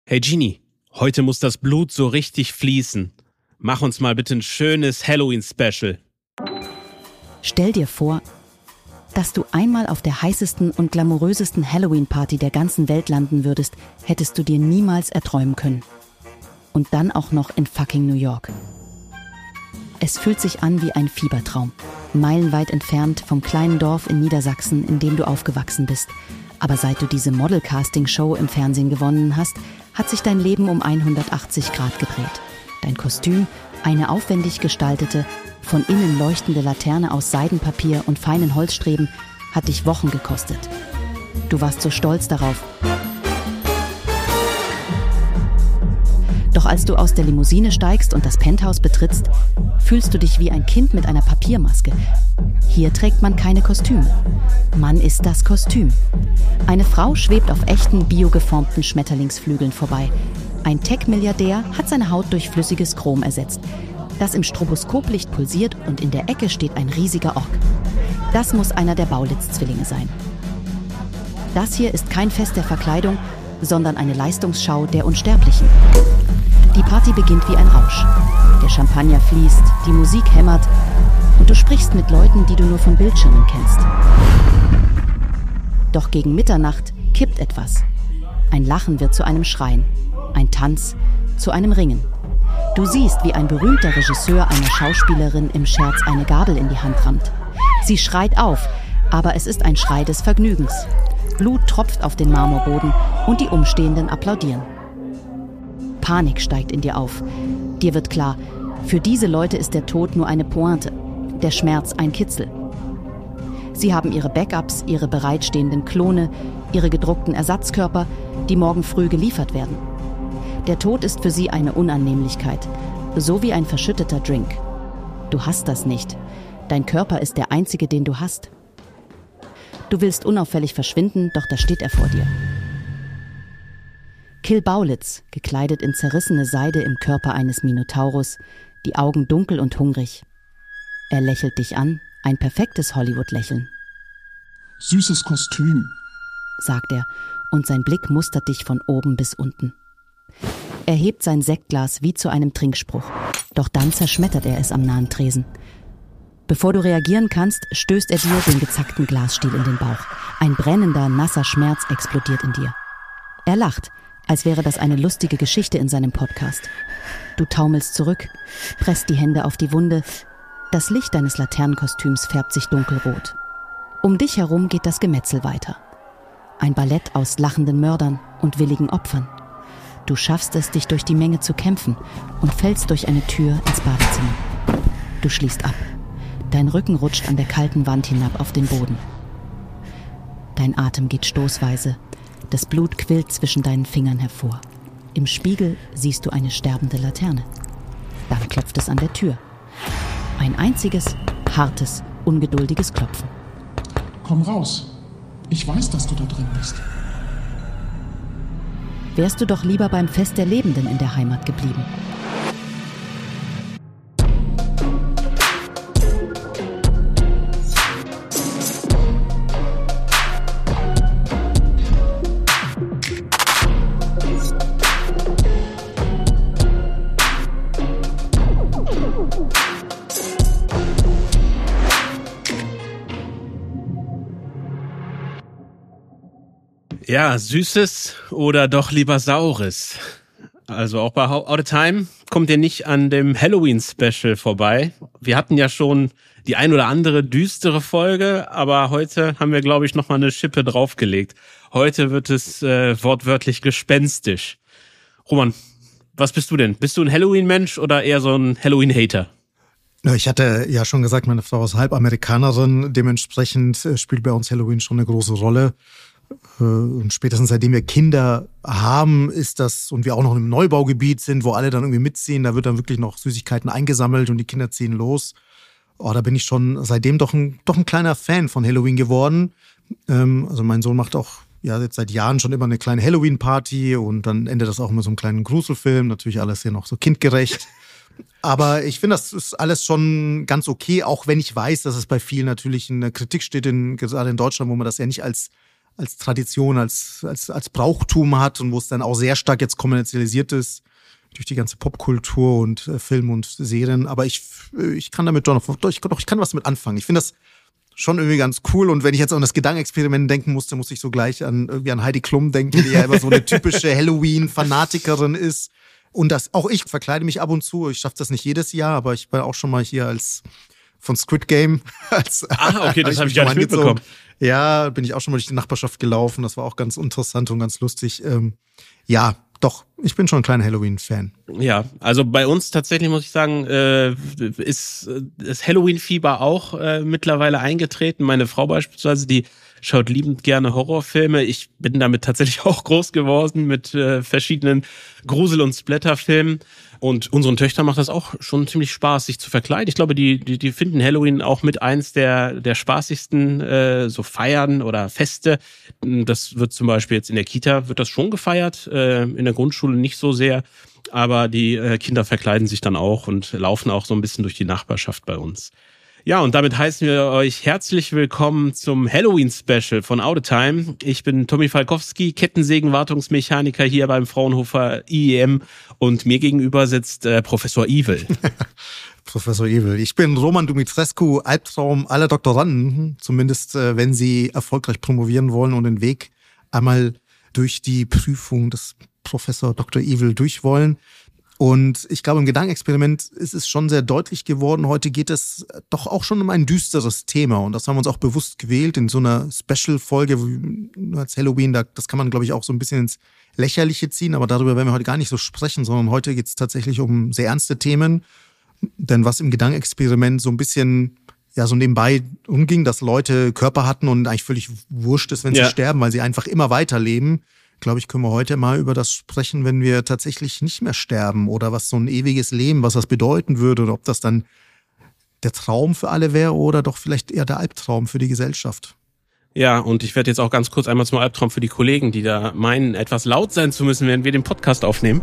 Hey Genie, heute muss das Blut so richtig fließen. Mach uns mal bitte ein schönes Halloween-Special. Stell dir vor, dass du einmal auf der heißesten und glamourösesten Halloween-Party der ganzen Welt landen würdest, hättest du dir niemals erträumen können. Und dann auch noch in fucking New York. Es fühlt sich an wie ein Fiebertraum, meilenweit entfernt vom kleinen Dorf in Niedersachsen, in dem du aufgewachsen bist. Aber seit du diese Model-Casting-Show im Fernsehen gewonnen hast, hat sich dein Leben um 180 Grad gedreht. Dein Kostüm, eine aufwendig gestaltete, von innen leuchtende Laterne aus Seidenpapier und feinen Holzstreben, hat dich Wochen gekostet. Du warst so stolz darauf. Doch als du aus der Limousine steigst und das Penthouse betrittst, fühlst du dich wie ein Kind mit einer Papiermaske. Hier trägt man keine Kostüme. Man ist das Kostüm. Eine Frau schwebt auf echten, biogeformten Schmetterlingsflügeln vorbei. Ein Tech-Milliardär hat seine Haut durch flüssiges Chrom ersetzt, das im Stroboskoplicht pulsiert, und in der Ecke steht ein riesiger Ork. Das muss einer der Baulitz-Zwillinge sein. Das hier ist kein Fest der Verkleidung, sondern eine Leistungsschau der Unsterblichen. Die Party beginnt wie ein Rausch. Der Champagner fließt, die Musik hämmert und du sprichst mit Leuten, die du nur von Bildschirmen kennst. Doch gegen Mitternacht kippt etwas. Ein Lachen wird zu einem Schreien, ein Tanz zu einem Ringen. Du siehst, wie ein berühmter Regisseur einer Schauspielerin im Scherz eine Gabel in die Hand rammt. Sie schreit auf, aber es ist ein Schrei des Vergnügens. Blut tropft auf den Marmorboden und die Umstehenden applaudieren. Panik steigt in dir auf. Dir wird klar, für diese Leute ist der Tod nur eine Pointe, der Schmerz ein Kitzel. Sie haben ihre Backups, ihre bereitstehenden Klone, ihre gedruckten Ersatzkörper, die morgen früh geliefert werden. Der Tod ist für sie eine Unannehmlichkeit, so wie ein verschütteter Drink. Du hast das nicht. Dein Körper ist der einzige, den du hast. Du willst unauffällig verschwinden, doch da steht er vor dir. Kill Baulitz, gekleidet in zerrissene Seide im Körper eines Minotaurus, die Augen dunkel und hungrig. Er lächelt dich an, ein perfektes Hollywood-Lächeln. Süßes Kostüm, sagt er, und sein Blick mustert dich von oben bis unten. Er hebt sein Sektglas wie zu einem Trinkspruch, doch dann zerschmettert er es am nahen Tresen. Bevor du reagieren kannst, stößt er dir den gezackten Glasstiel in den Bauch. Ein brennender, nasser Schmerz explodiert in dir. Er lacht, als wäre das eine lustige Geschichte in seinem Podcast. Du taumelst zurück, presst die Hände auf die Wunde. Das Licht deines Laternenkostüms färbt sich dunkelrot. Um dich herum geht das Gemetzel weiter. Ein Ballett aus lachenden Mördern und willigen Opfern. Du schaffst es, dich durch die Menge zu kämpfen und fällst durch eine Tür ins Badezimmer. Du schließt ab. Dein Rücken rutscht an der kalten Wand hinab auf den Boden. Dein Atem geht stoßweise. Das Blut quillt zwischen deinen Fingern hervor. Im Spiegel siehst du eine sterbende Laterne. Dann klopft es an der Tür. Ein einziges, hartes, ungeduldiges Klopfen. Komm raus. Ich weiß, dass du da drin bist. Wärst du doch lieber beim Fest der Lebenden in der Heimat geblieben. Ja, Süßes oder doch lieber Saures. Also auch bei Out of Time kommt ihr nicht an dem Halloween-Special vorbei. Wir hatten ja schon die ein oder andere düstere Folge, aber heute haben wir, glaube ich, nochmal eine Schippe draufgelegt. Heute wird es wortwörtlich gespenstisch. Roman, was bist du denn? Bist du ein Halloween-Mensch oder eher so ein Halloween-Hater? Ich hatte ja schon gesagt, meine Frau ist halb Amerikanerin. Dementsprechend spielt bei uns Halloween schon eine große Rolle. Und spätestens seitdem wir Kinder haben, ist das, und wir auch noch in einem Neubaugebiet sind, wo alle dann irgendwie mitziehen, da wird dann wirklich noch Süßigkeiten eingesammelt und die Kinder ziehen los. Da bin ich schon seitdem doch ein kleiner Fan von Halloween geworden. Also mein Sohn macht auch jetzt seit Jahren schon immer eine kleine Halloween-Party und dann endet das auch immer so einem kleinen Gruselfilm. Natürlich alles hier noch so kindgerecht. Aber ich finde, das ist alles schon ganz okay, auch wenn ich weiß, dass es bei vielen natürlich in der Kritik steht, gerade in Deutschland, wo man das ja nicht als als Tradition, als Brauchtum hat und wo es dann auch sehr stark jetzt kommerzialisiert ist durch die ganze Popkultur und Film und Serien. Aber ich kann damit ich kann was damit anfangen. Ich finde das schon irgendwie ganz cool. Und wenn ich jetzt an das Gedankenexperiment denken musste, muss ich so gleich an Heidi Klum denken, die ja immer so eine typische Halloween-Fanatikerin ist. Und auch ich verkleide mich ab und zu. Ich schaffe das nicht jedes Jahr, aber ich war auch schon mal hier von Squid Game. Okay, das habe ich gar nicht mitbekommen. Ja, bin ich auch schon mal durch die Nachbarschaft gelaufen. Das war auch ganz interessant und ganz lustig. Ja, doch, ich bin schon ein kleiner Halloween-Fan. Ja, also bei uns tatsächlich muss ich sagen, ist das Halloween-Fieber auch mittlerweile eingetreten. Meine Frau beispielsweise, die schaut liebend gerne Horrorfilme. Ich bin damit tatsächlich auch groß geworden mit verschiedenen Grusel- und Splatterfilmen. Und unseren Töchtern macht das auch schon ziemlich Spaß, sich zu verkleiden. Ich glaube, die finden Halloween auch mit eins der spaßigsten so Feiern oder Feste. Das wird zum Beispiel jetzt in der Kita wird das schon gefeiert, in der Grundschule nicht so sehr. Aber die Kinder verkleiden sich dann auch und laufen auch so ein bisschen durch die Nachbarschaft bei uns. Ja, und damit heißen wir euch herzlich willkommen zum Halloween-Special von Out of Time. Ich bin Tommy Falkowski, Kettensägenwartungsmechaniker hier beim Fraunhofer IEM und mir gegenüber sitzt Professor Evil. Professor Evil. Ich bin Roman Dumitrescu, Albtraum aller Doktoranden, zumindest wenn sie erfolgreich promovieren wollen und den Weg einmal durch die Prüfung des Professor Dr. Evil durch wollen. Und ich glaube, im Gedankenexperiment ist es schon sehr deutlich geworden. Heute geht es doch auch schon um ein düsteres Thema. Und das haben wir uns auch bewusst gewählt in so einer Special-Folge als Halloween. Das kann man, glaube ich, auch so ein bisschen ins Lächerliche ziehen. Aber darüber werden wir heute gar nicht so sprechen, sondern heute geht es tatsächlich um sehr ernste Themen. Denn was im Gedankenexperiment so ein bisschen so nebenbei umging, dass Leute Körper hatten und eigentlich völlig wurscht ist, wenn sie sterben, weil sie einfach immer weiterleben. Glaube ich, können wir heute mal über das sprechen, wenn wir tatsächlich nicht mehr sterben oder was so ein ewiges Leben, was das bedeuten würde oder ob das dann der Traum für alle wäre oder doch vielleicht eher der Albtraum für die Gesellschaft. Ja, und ich werde jetzt auch ganz kurz einmal zum Albtraum für die Kollegen, die da meinen, etwas laut sein zu müssen, während wir den Podcast aufnehmen.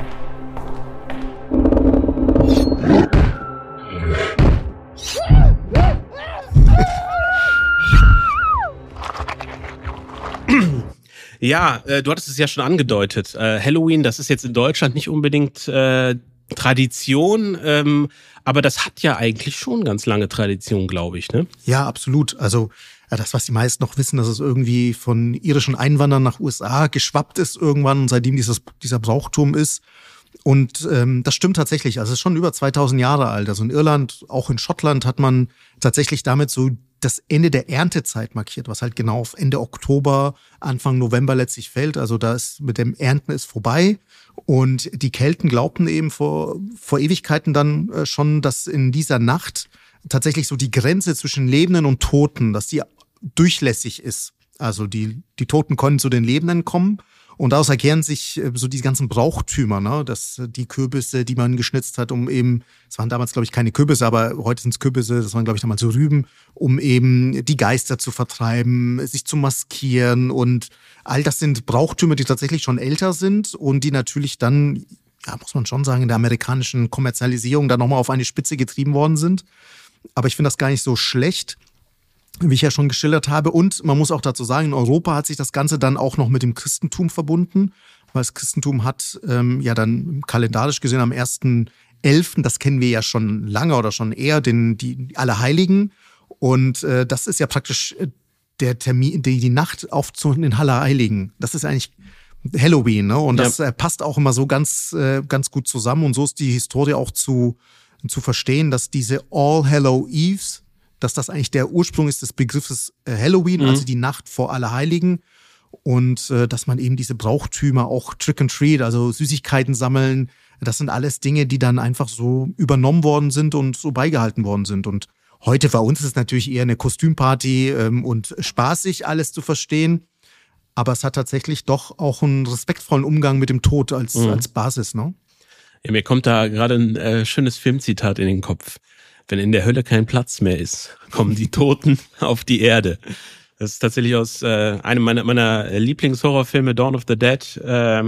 Ja, du hattest es ja schon angedeutet. Halloween, das ist jetzt in Deutschland nicht unbedingt Tradition, aber das hat ja eigentlich schon ganz lange Tradition, glaube ich, ne? Ja, absolut. Also das, was die meisten noch wissen, dass es irgendwie von irischen Einwanderern nach USA geschwappt ist irgendwann und seitdem dieser Brauchtum ist. Und das stimmt tatsächlich. Also es ist schon über 2000 Jahre alt. Also in Irland, auch in Schottland hat man tatsächlich damit so das Ende der Erntezeit markiert, was halt genau auf Ende Oktober, Anfang November letztlich fällt. Also da ist mit dem Ernten ist vorbei. Und die Kelten glaubten eben vor Ewigkeiten dann schon, dass in dieser Nacht tatsächlich so die Grenze zwischen Lebenden und Toten, dass die durchlässig ist. Also die Toten konnten zu den Lebenden kommen. Und daraus erklären sich so die ganzen Brauchtümer, ne? Dass die Kürbisse, die man geschnitzt hat, um eben, es waren damals, glaube ich, keine Kürbisse, aber heute sind es Kürbisse, das waren, glaube ich, damals so Rüben, um eben die Geister zu vertreiben, sich zu maskieren. Und all das sind Brauchtümer, die tatsächlich schon älter sind und die natürlich dann, ja, muss man schon sagen, in der amerikanischen Kommerzialisierung dann nochmal auf eine Spitze getrieben worden sind. Aber ich finde das gar nicht so schlecht, wie ich ja schon geschildert habe. Und man muss auch dazu sagen, in Europa hat sich das Ganze dann auch noch mit dem Christentum verbunden, weil das Christentum hat dann kalendarisch gesehen am 1.11., das kennen wir ja schon lange oder schon eher, die Allerheiligen. Und das ist ja praktisch der Termin, die Nacht auf zu den Allerheiligen. Das ist eigentlich Halloween, ne? Und das passt auch immer so ganz gut zusammen. Und so ist die Historie auch zu verstehen, dass diese All Hallow Eves, dass das eigentlich der Ursprung ist des Begriffes Halloween, also die Nacht vor Allerheiligen. Und dass man eben diese Brauchtümer, auch Trick and Treat, also Süßigkeiten sammeln, das sind alles Dinge, die dann einfach so übernommen worden sind und so beigehalten worden sind. Und heute bei uns ist es natürlich eher eine Kostümparty und spaßig, alles zu verstehen. Aber es hat tatsächlich doch auch einen respektvollen Umgang mit dem Tod als Basis, ne? Ja, mir kommt da gerade ein schönes Filmzitat in den Kopf. Wenn in der Hölle kein Platz mehr ist, kommen die Toten auf die Erde. Das ist tatsächlich aus einem meiner Lieblingshorrorfilme, Dawn of the Dead.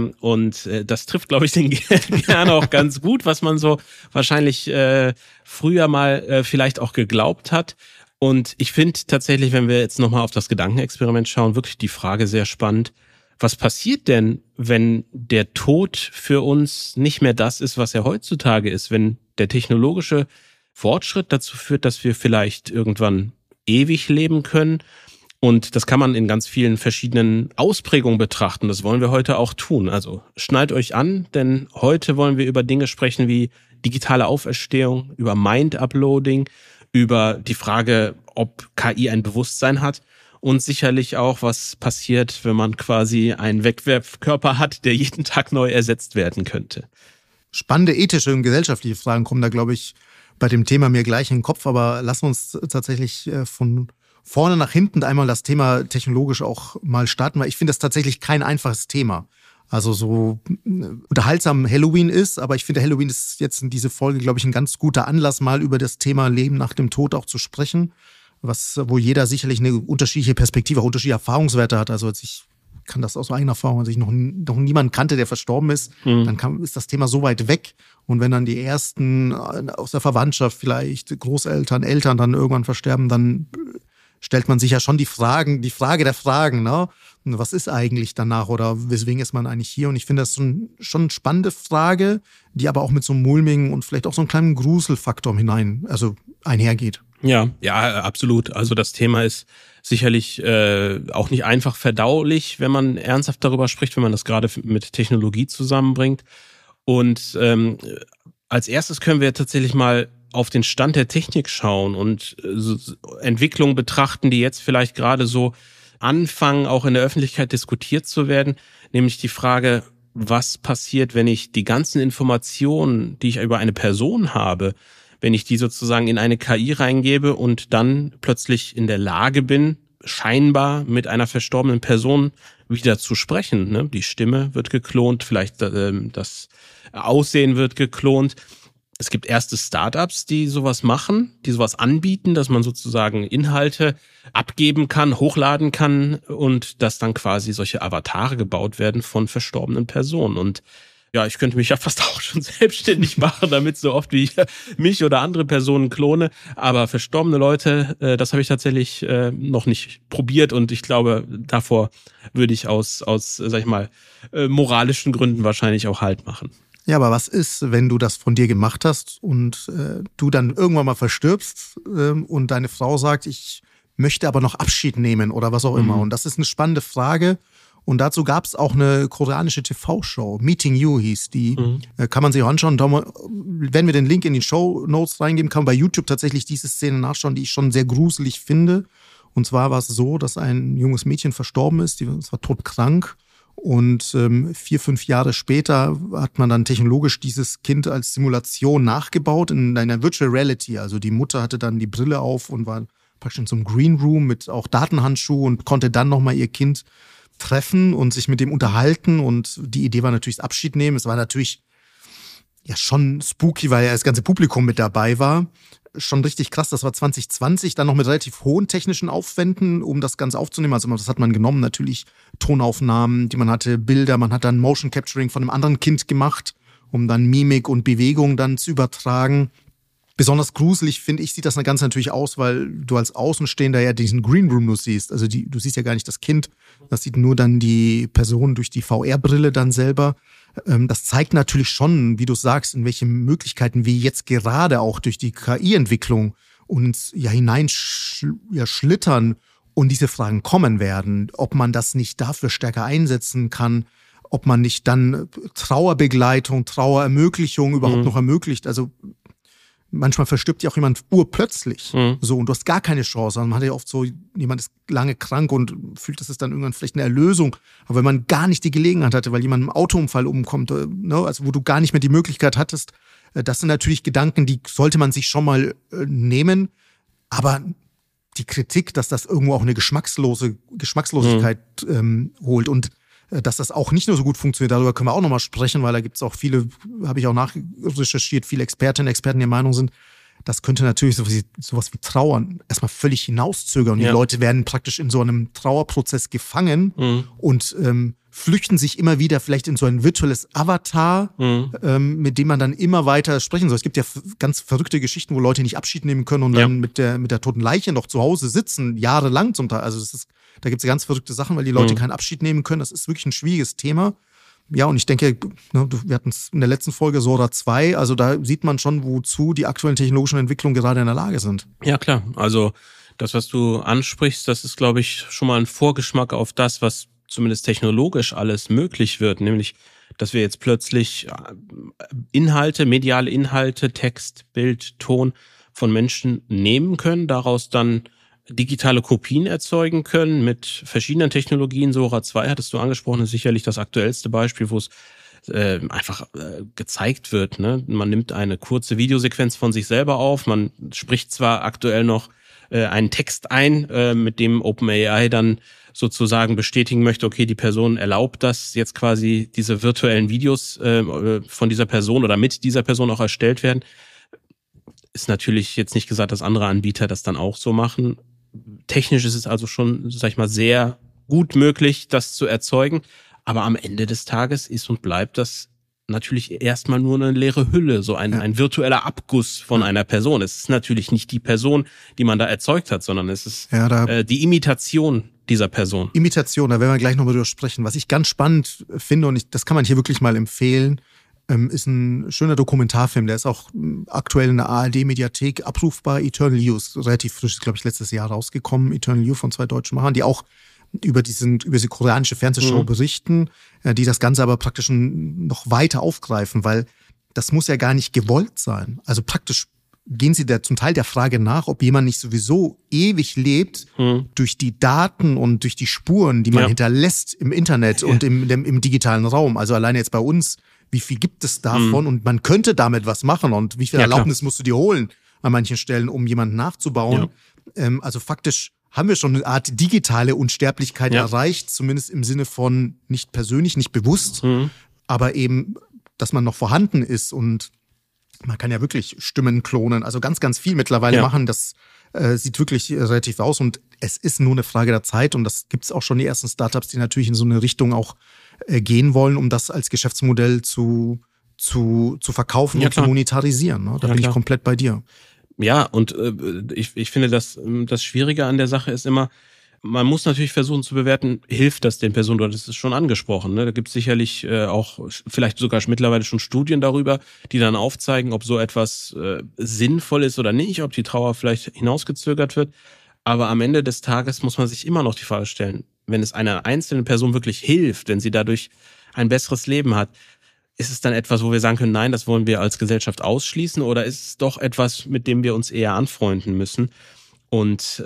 Und das trifft, glaube ich, den Kern auch ganz gut, was man so wahrscheinlich früher mal vielleicht auch geglaubt hat. Und ich finde tatsächlich, wenn wir jetzt nochmal auf das Gedankenexperiment schauen, wirklich die Frage sehr spannend. Was passiert denn, wenn der Tod für uns nicht mehr das ist, was er heutzutage ist? Wenn der technologische Fortschritt dazu führt, dass wir vielleicht irgendwann ewig leben können? Und das kann man in ganz vielen verschiedenen Ausprägungen betrachten. Das wollen wir heute auch tun. Also schnallt euch an, denn heute wollen wir über Dinge sprechen wie digitale Auferstehung, über Mind-Uploading, über die Frage, ob KI ein Bewusstsein hat und sicherlich auch, was passiert, wenn man quasi einen Wegwerfkörper hat, der jeden Tag neu ersetzt werden könnte. Spannende ethische und gesellschaftliche Fragen kommen da, glaube ich, bei dem Thema mir gleich in den Kopf, aber lassen wir uns tatsächlich von vorne nach hinten einmal das Thema technologisch auch mal starten, weil ich finde das tatsächlich kein einfaches Thema. Also so unterhaltsam Halloween ist, aber ich finde, Halloween ist jetzt in diese Folge, glaube ich, ein ganz guter Anlass, mal über das Thema Leben nach dem Tod auch zu sprechen, wo jeder sicherlich eine unterschiedliche Perspektive, auch unterschiedliche Erfahrungswerte hat. Also ich kann das aus eigener Erfahrung, als ich noch niemanden kannte, der verstorben ist, dann ist das Thema so weit weg. Und wenn dann die ersten aus der Verwandtschaft vielleicht, Großeltern, Eltern dann irgendwann versterben, dann stellt man sich ja schon die Frage der Fragen, ne? Was ist eigentlich danach oder weswegen ist man eigentlich hier? Und ich finde das schon eine spannende Frage, die aber auch mit so einem mulmigen und vielleicht auch so einem kleinen Gruselfaktor einhergeht. Ja, absolut. Also das Thema ist sicherlich auch nicht einfach verdaulich, wenn man ernsthaft darüber spricht, wenn man das gerade mit Technologie zusammenbringt. Und als erstes können wir tatsächlich mal auf den Stand der Technik schauen und Entwicklungen betrachten, die jetzt vielleicht gerade so anfangen, auch in der Öffentlichkeit diskutiert zu werden, nämlich die Frage, was passiert, wenn ich die ganzen Informationen, die ich über eine Person habe, wenn ich die sozusagen in eine KI reingebe und dann plötzlich in der Lage bin, scheinbar mit einer verstorbenen Person wieder zu sprechen. Ne? Die Stimme wird geklont, vielleicht das Aussehen wird geklont. Es gibt erste Startups, die sowas machen, die sowas anbieten, dass man sozusagen Inhalte abgeben kann, hochladen kann und dass dann quasi solche Avatare gebaut werden von verstorbenen Personen. Und ja, ich könnte mich ja fast auch schon selbstständig machen, damit so oft wie ich mich oder andere Personen klone. Aber verstorbene Leute, das habe ich tatsächlich noch nicht probiert und ich glaube, davor würde ich aus sag ich mal, moralischen Gründen wahrscheinlich auch Halt machen. Ja, aber was ist, wenn du das von dir gemacht hast und du dann irgendwann mal verstirbst und deine Frau sagt, ich möchte aber noch Abschied nehmen oder was auch immer. Und das ist eine spannende Frage. Und dazu gab es auch eine koreanische TV-Show, Meeting You hieß die. Kann man sich auch anschauen. Wenn wir den Link in die Shownotes reingeben, kann man bei YouTube tatsächlich diese Szene nachschauen, die ich schon sehr gruselig finde. Und zwar war es so, dass ein junges Mädchen verstorben ist, es war todkrank. Und 4-5 Jahre später hat man dann technologisch dieses Kind als Simulation nachgebaut in einer Virtual Reality. Also die Mutter hatte dann die Brille auf und war praktisch in so einem Green Room mit auch Datenhandschuh und konnte dann nochmal ihr Kind treffen und sich mit dem unterhalten. Und die Idee war natürlich das Abschied nehmen. Es war natürlich ja schon spooky, weil ja das ganze Publikum mit dabei war. Schon richtig krass, das war 2020, dann noch mit relativ hohen technischen Aufwänden, um das Ganze aufzunehmen. Also das hat man genommen, natürlich Tonaufnahmen, die man hatte, Bilder, man hat dann Motion Capturing von einem anderen Kind gemacht, um dann Mimik und Bewegung dann zu übertragen. Besonders gruselig, finde ich, sieht das Ganze natürlich aus, weil du als Außenstehender ja diesen Green Room nur siehst. Also du siehst ja gar nicht das Kind, das sieht nur dann die Person durch die VR-Brille dann selber. Das zeigt natürlich schon, wie du sagst, in welche Möglichkeiten wir jetzt gerade auch durch die KI-Entwicklung uns ja hineinschlittern und diese Fragen kommen werden. Ob man das nicht dafür stärker einsetzen kann, ob man nicht dann Trauerbegleitung, Trauerermöglichung überhaupt noch ermöglicht. Also manchmal verstirbt ja auch jemand urplötzlich. So, und du hast gar keine Chance. Man hat ja oft so, jemand ist lange krank und fühlt, das ist dann irgendwann vielleicht eine Erlösung. Aber wenn man gar nicht die Gelegenheit hatte, weil jemand im Autounfall umkommt, ne, also wo du gar nicht mehr die Möglichkeit hattest, das sind natürlich Gedanken, die sollte man sich schon mal nehmen. Aber die Kritik, dass das irgendwo auch eine Geschmackslosigkeit holt und dass das auch nicht nur so gut funktioniert, darüber können wir auch nochmal sprechen, weil da gibt es auch viele, habe ich auch nachrecherchiert, viele Expertinnen und Experten, die der Meinung sind, das könnte natürlich sowas wie Trauern erstmal völlig hinauszögern. Die Leute werden praktisch in so einem Trauerprozess gefangen und flüchten sich immer wieder vielleicht in so ein virtuelles Avatar, mit dem man dann immer weiter sprechen soll. Es gibt ja ganz verrückte Geschichten, wo Leute nicht Abschied nehmen können und dann mit der toten Leiche noch zu Hause sitzen, jahrelang zum Teil. Also da gibt es ganz verrückte Sachen, weil die Leute keinen Abschied nehmen können. Das ist wirklich ein schwieriges Thema. Ja, und ich denke, wir hatten es in der letzten Folge Sora 2, also da sieht man schon, wozu die aktuellen technologischen Entwicklungen gerade in der Lage sind. Ja, klar. Also das, was du ansprichst, das ist, glaube ich, schon mal ein Vorgeschmack auf das, was zumindest technologisch alles möglich wird, nämlich, dass wir jetzt plötzlich Inhalte, mediale Inhalte, Text, Bild, Ton von Menschen nehmen können, daraus dann digitale Kopien erzeugen können mit verschiedenen Technologien. Sora 2 hattest du angesprochen, ist sicherlich das aktuellste Beispiel, wo es einfach gezeigt wird. Ne? Man nimmt eine kurze Videosequenz von sich selber auf, man spricht zwar aktuell noch einen Text ein, mit dem OpenAI dann sozusagen bestätigen möchte, okay, die Person erlaubt das, jetzt quasi diese virtuellen Videos von dieser Person oder mit dieser Person auch erstellt werden. Ist natürlich jetzt nicht gesagt, dass andere Anbieter das dann auch so machen. Technisch ist es also schon, sag ich mal, sehr gut möglich, das zu erzeugen. Aber am Ende des Tages ist und bleibt das natürlich erstmal nur eine leere Hülle, so ein virtueller Abguss von einer Person. Es ist natürlich nicht die Person, die man da erzeugt hat, sondern es ist die Imitation dieser Person. Imitation, da werden wir gleich nochmal drüber sprechen. Was ich ganz spannend finde, und das kann man hier wirklich mal empfehlen, ist ein schöner Dokumentarfilm, der ist auch aktuell in der ARD-Mediathek abrufbar. Eternal You ist relativ frisch, ist glaube ich letztes Jahr rausgekommen. Eternal You von 2 deutschen Machern, die auch über diese koreanische Fernsehshow berichten, die das Ganze aber praktisch noch weiter aufgreifen, weil das muss ja gar nicht gewollt sein. Also praktisch gehen sie zum Teil der Frage nach, ob jemand nicht sowieso ewig lebt durch die Daten und durch die Spuren, die man hinterlässt im Internet und im digitalen Raum. Also alleine jetzt bei uns, wie viel gibt es davon und man könnte damit was machen und wie viel Erlaubnis musst du dir holen an manchen Stellen, um jemanden nachzubauen. Also faktisch haben wir schon eine Art digitale Unsterblichkeit erreicht, zumindest im Sinne von nicht persönlich, nicht bewusst, aber eben, dass man noch vorhanden ist und man kann ja wirklich Stimmen klonen, also ganz, ganz viel mittlerweile machen, das sieht wirklich relativ aus und es ist nur eine Frage der Zeit und das gibt es auch schon die ersten Startups, die natürlich in so eine Richtung auch gehen wollen, um das als Geschäftsmodell zu verkaufen und zu monetarisieren. Ne? Da bin ich komplett bei dir. Ja, und ich finde, das Schwierige an der Sache ist immer, man muss natürlich versuchen zu bewerten, hilft das den Personen, du hattest es schon angesprochen. Ne? Da gibt es sicherlich auch vielleicht sogar mittlerweile schon Studien darüber, die dann aufzeigen, ob so etwas sinnvoll ist oder nicht, ob die Trauer vielleicht hinausgezögert wird. Aber am Ende des Tages muss man sich immer noch die Frage stellen, wenn es einer einzelnen Person wirklich hilft, wenn sie dadurch ein besseres Leben hat, ist es dann etwas, wo wir sagen können, nein, das wollen wir als Gesellschaft ausschließen, oder ist es doch etwas, mit dem wir uns eher anfreunden müssen? Und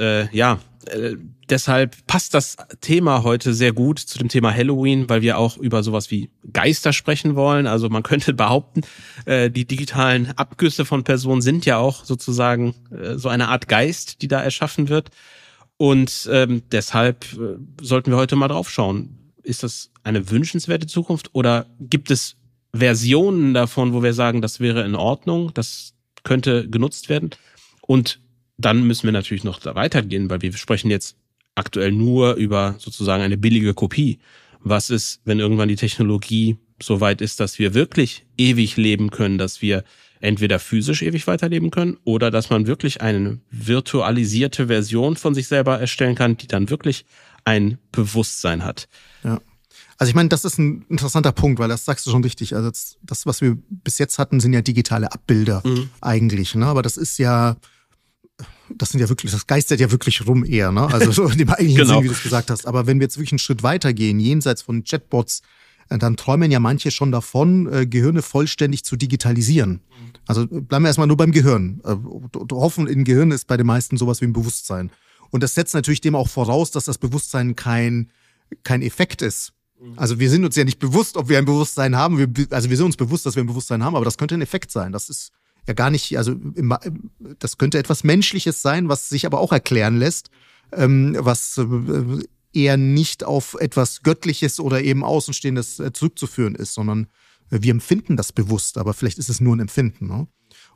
deshalb passt das Thema heute sehr gut zu dem Thema Halloween, weil wir auch über sowas wie Geister sprechen wollen. Also man könnte behaupten, die digitalen Abgüsse von Personen sind ja auch sozusagen so eine Art Geist, die da erschaffen wird. Und deshalb sollten wir heute mal drauf schauen. Ist das eine wünschenswerte Zukunft oder gibt es Versionen davon, wo wir sagen, das wäre in Ordnung, das könnte genutzt werden? Und dann müssen wir natürlich noch da weitergehen, weil wir sprechen jetzt aktuell nur über sozusagen eine billige Kopie. Was ist, wenn irgendwann die Technologie so weit ist, dass wir wirklich ewig leben können, dass wir entweder physisch ewig weiterleben können oder dass man wirklich eine virtualisierte Version von sich selber erstellen kann, die dann wirklich ein Bewusstsein hat. Ja. Also ich meine, das ist ein interessanter Punkt, weil das sagst du schon richtig. Also das, was wir bis jetzt hatten, sind ja digitale Abbilder eigentlich. Ne? Aber das sind ja wirklich, das geistert ja wirklich rum eher, ne? Also so in dem eigentlichen Sinn, wie du es gesagt hast. Aber wenn wir jetzt wirklich einen Schritt weitergehen, jenseits von Chatbots, dann träumen ja manche schon davon, Gehirne vollständig zu digitalisieren. Also bleiben wir erstmal nur beim Gehirn. Hoffen in Gehirn ist bei den meisten sowas wie ein Bewusstsein. Und das setzt natürlich dem auch voraus, dass das Bewusstsein kein Effekt ist. Also wir sind uns ja nicht bewusst, ob wir ein Bewusstsein haben. Wir sind uns bewusst, dass wir ein Bewusstsein haben, aber das könnte ein Effekt sein. Das ist ja gar nicht, also das könnte etwas Menschliches sein, was sich aber auch erklären lässt, was eher nicht auf etwas Göttliches oder eben Außenstehendes zurückzuführen ist, sondern wir empfinden das bewusst, aber vielleicht ist es nur ein Empfinden. Ne?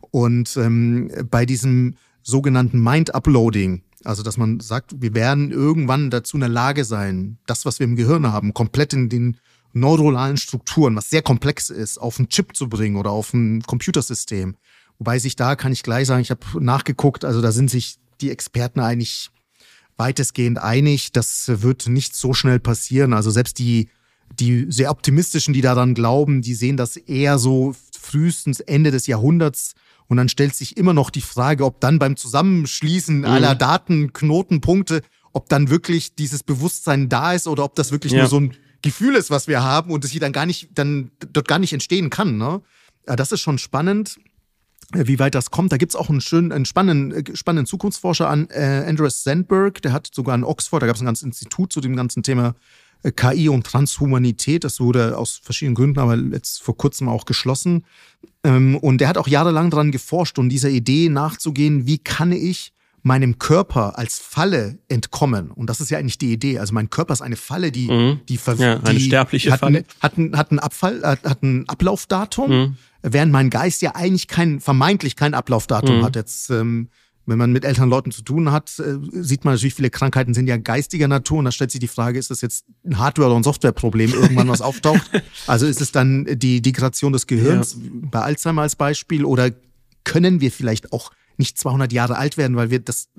Und bei diesem sogenannten Mind-Uploading, also dass man sagt, wir werden irgendwann dazu in der Lage sein, das, was wir im Gehirn haben, komplett in den neuronalen Strukturen, was sehr komplex ist, auf einen Chip zu bringen oder auf ein Computersystem. Wobei sich da, kann ich gleich sagen, ich habe nachgeguckt, also da sind sich die Experten eigentlich weitestgehend einig, das wird nicht so schnell passieren. Also selbst die sehr optimistischen, die daran glauben, die sehen das eher so frühestens Ende des Jahrhunderts. Und dann stellt sich immer noch die Frage, ob dann beim Zusammenschließen aller Datenknotenpunkte, ob dann wirklich dieses Bewusstsein da ist oder ob das wirklich nur so ein Gefühl ist, was wir haben und es hier dann dort gar nicht entstehen kann. Ne? Ja, das ist schon spannend, wie weit das kommt. Da gibt's auch einen spannenden Zukunftsforscher an, Andreas Sandberg, der hat sogar in Oxford, da gab es ein ganzes Institut zu dem ganzen Thema KI und Transhumanität. Das wurde aus verschiedenen Gründen aber jetzt vor kurzem auch geschlossen. Und der hat auch jahrelang daran geforscht und dieser Idee nachzugehen, wie kann ich meinem Körper als Falle entkommen. Und das ist ja eigentlich die Idee. Also mein Körper ist eine Falle, eine sterbliche Falle. Hat ein Ablaufdatum, während mein Geist ja eigentlich vermeintlich kein Ablaufdatum hat. Jetzt, wenn man mit älteren Leuten zu tun hat, sieht man natürlich, viele Krankheiten sind ja geistiger Natur. Und da stellt sich die Frage, ist das jetzt ein Hardware- oder ein Softwareproblem, irgendwann was auftaucht? Also ist es dann die Degradation des Gehirns, bei Alzheimer als Beispiel, oder können wir vielleicht auch nicht 200 Jahre alt werden, weil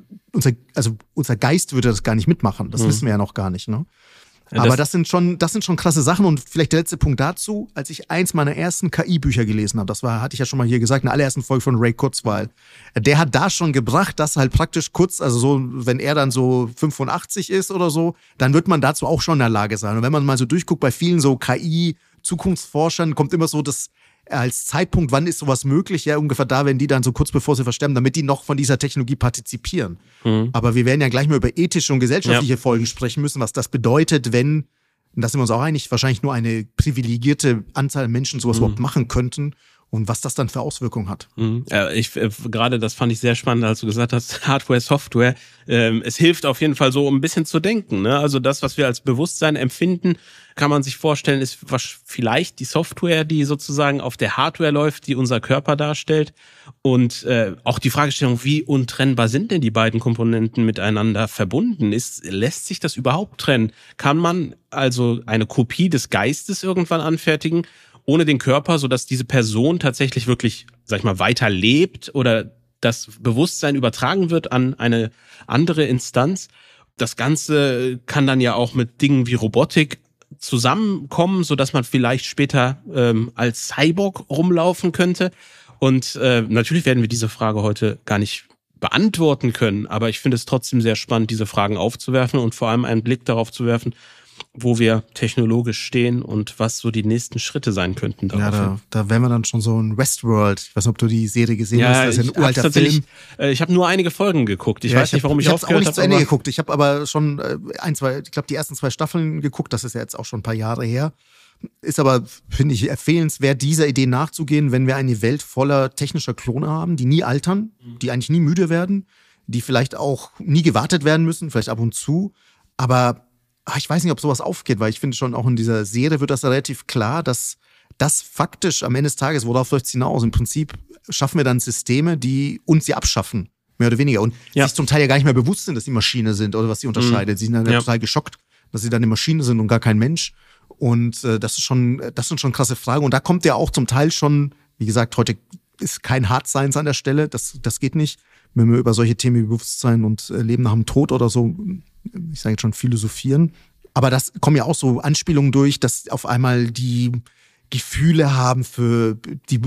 unser Geist würde das gar nicht mitmachen. Das wissen wir ja noch gar nicht, ne? Ja, aber das sind schon krasse Sachen. Und vielleicht der letzte Punkt dazu, als ich eins meiner ersten KI-Bücher gelesen habe, hatte ich ja schon mal hier gesagt, in der allerersten Folge von Ray Kurzweil, der hat da schon gebracht, dass halt praktisch kurz, also so, wenn er dann so 85 ist oder so, dann wird man dazu auch schon in der Lage sein. Und wenn man mal so durchguckt, bei vielen so KI-Zukunftsforschern kommt immer so das als Zeitpunkt, wann ist sowas möglich? Ja, ungefähr da, wenn die dann so kurz bevor sie versterben, damit die noch von dieser Technologie partizipieren. Aber wir werden ja gleich mal über ethische und gesellschaftliche Folgen sprechen müssen, was das bedeutet, wenn, und da sind wir uns auch einig, wahrscheinlich nur eine privilegierte Anzahl Menschen sowas überhaupt machen könnten und was das dann für Auswirkungen hat. Ja, gerade das fand ich sehr spannend, als du gesagt hast, Hardware, Software. Es hilft auf jeden Fall so, um ein bisschen zu denken, ne? Also das, was wir als Bewusstsein empfinden, kann man sich vorstellen, ist vielleicht die Software, die sozusagen auf der Hardware läuft, die unser Körper darstellt. Und auch die Fragestellung, wie untrennbar sind denn die beiden Komponenten miteinander verbunden? Lässt sich das überhaupt trennen? Kann man also eine Kopie des Geistes irgendwann anfertigen, ohne den Körper, sodass diese Person tatsächlich wirklich, sag ich mal, weiter lebt oder das Bewusstsein übertragen wird an eine andere Instanz? Das Ganze kann dann ja auch mit Dingen wie Robotik zusammenkommen, sodass man vielleicht später als Cyborg rumlaufen könnte. Und natürlich werden wir diese Frage heute gar nicht beantworten können, aber ich finde es trotzdem sehr spannend, diese Fragen aufzuwerfen und vor allem einen Blick darauf zu werfen, wo wir technologisch stehen und was so die nächsten Schritte sein könnten. Ja, da wären wir dann schon so in Westworld. Ich weiß nicht, ob du die Serie gesehen hast. Das ist ja ein uralter Film. Ich habe nur einige Folgen geguckt. Ich weiß nicht, warum ich aufgehört habe. Ich habe auch nicht zu Ende geguckt. Ich habe aber schon ich glaube, die ersten 2 Staffeln geguckt. Das ist ja jetzt auch schon ein paar Jahre her. Ist aber, finde ich, empfehlenswert, dieser Idee nachzugehen, wenn wir eine Welt voller technischer Klone haben, die nie altern, die eigentlich nie müde werden, die vielleicht auch nie gewartet werden müssen, vielleicht ab und zu. Aber ich weiß nicht, ob sowas aufgeht, weil ich finde schon auch in dieser Serie wird das relativ klar, dass das faktisch am Ende des Tages, worauf läuft es hinaus? Im Prinzip schaffen wir dann Systeme, die uns sie abschaffen, mehr oder weniger. Und sich zum Teil ja gar nicht mehr bewusst sind, dass sie Maschine sind oder was sie unterscheidet. Sie sind dann total geschockt, dass sie dann eine Maschine sind und gar kein Mensch. Und das sind schon krasse Fragen. Und da kommt ja auch zum Teil schon, wie gesagt, heute ist kein Hard Science an der Stelle, das geht nicht. Wenn wir über solche Themen wie Bewusstsein und Leben nach dem Tod oder so, ich sage jetzt schon philosophieren. Aber das kommen ja auch so Anspielungen durch, dass auf einmal die Gefühle haben für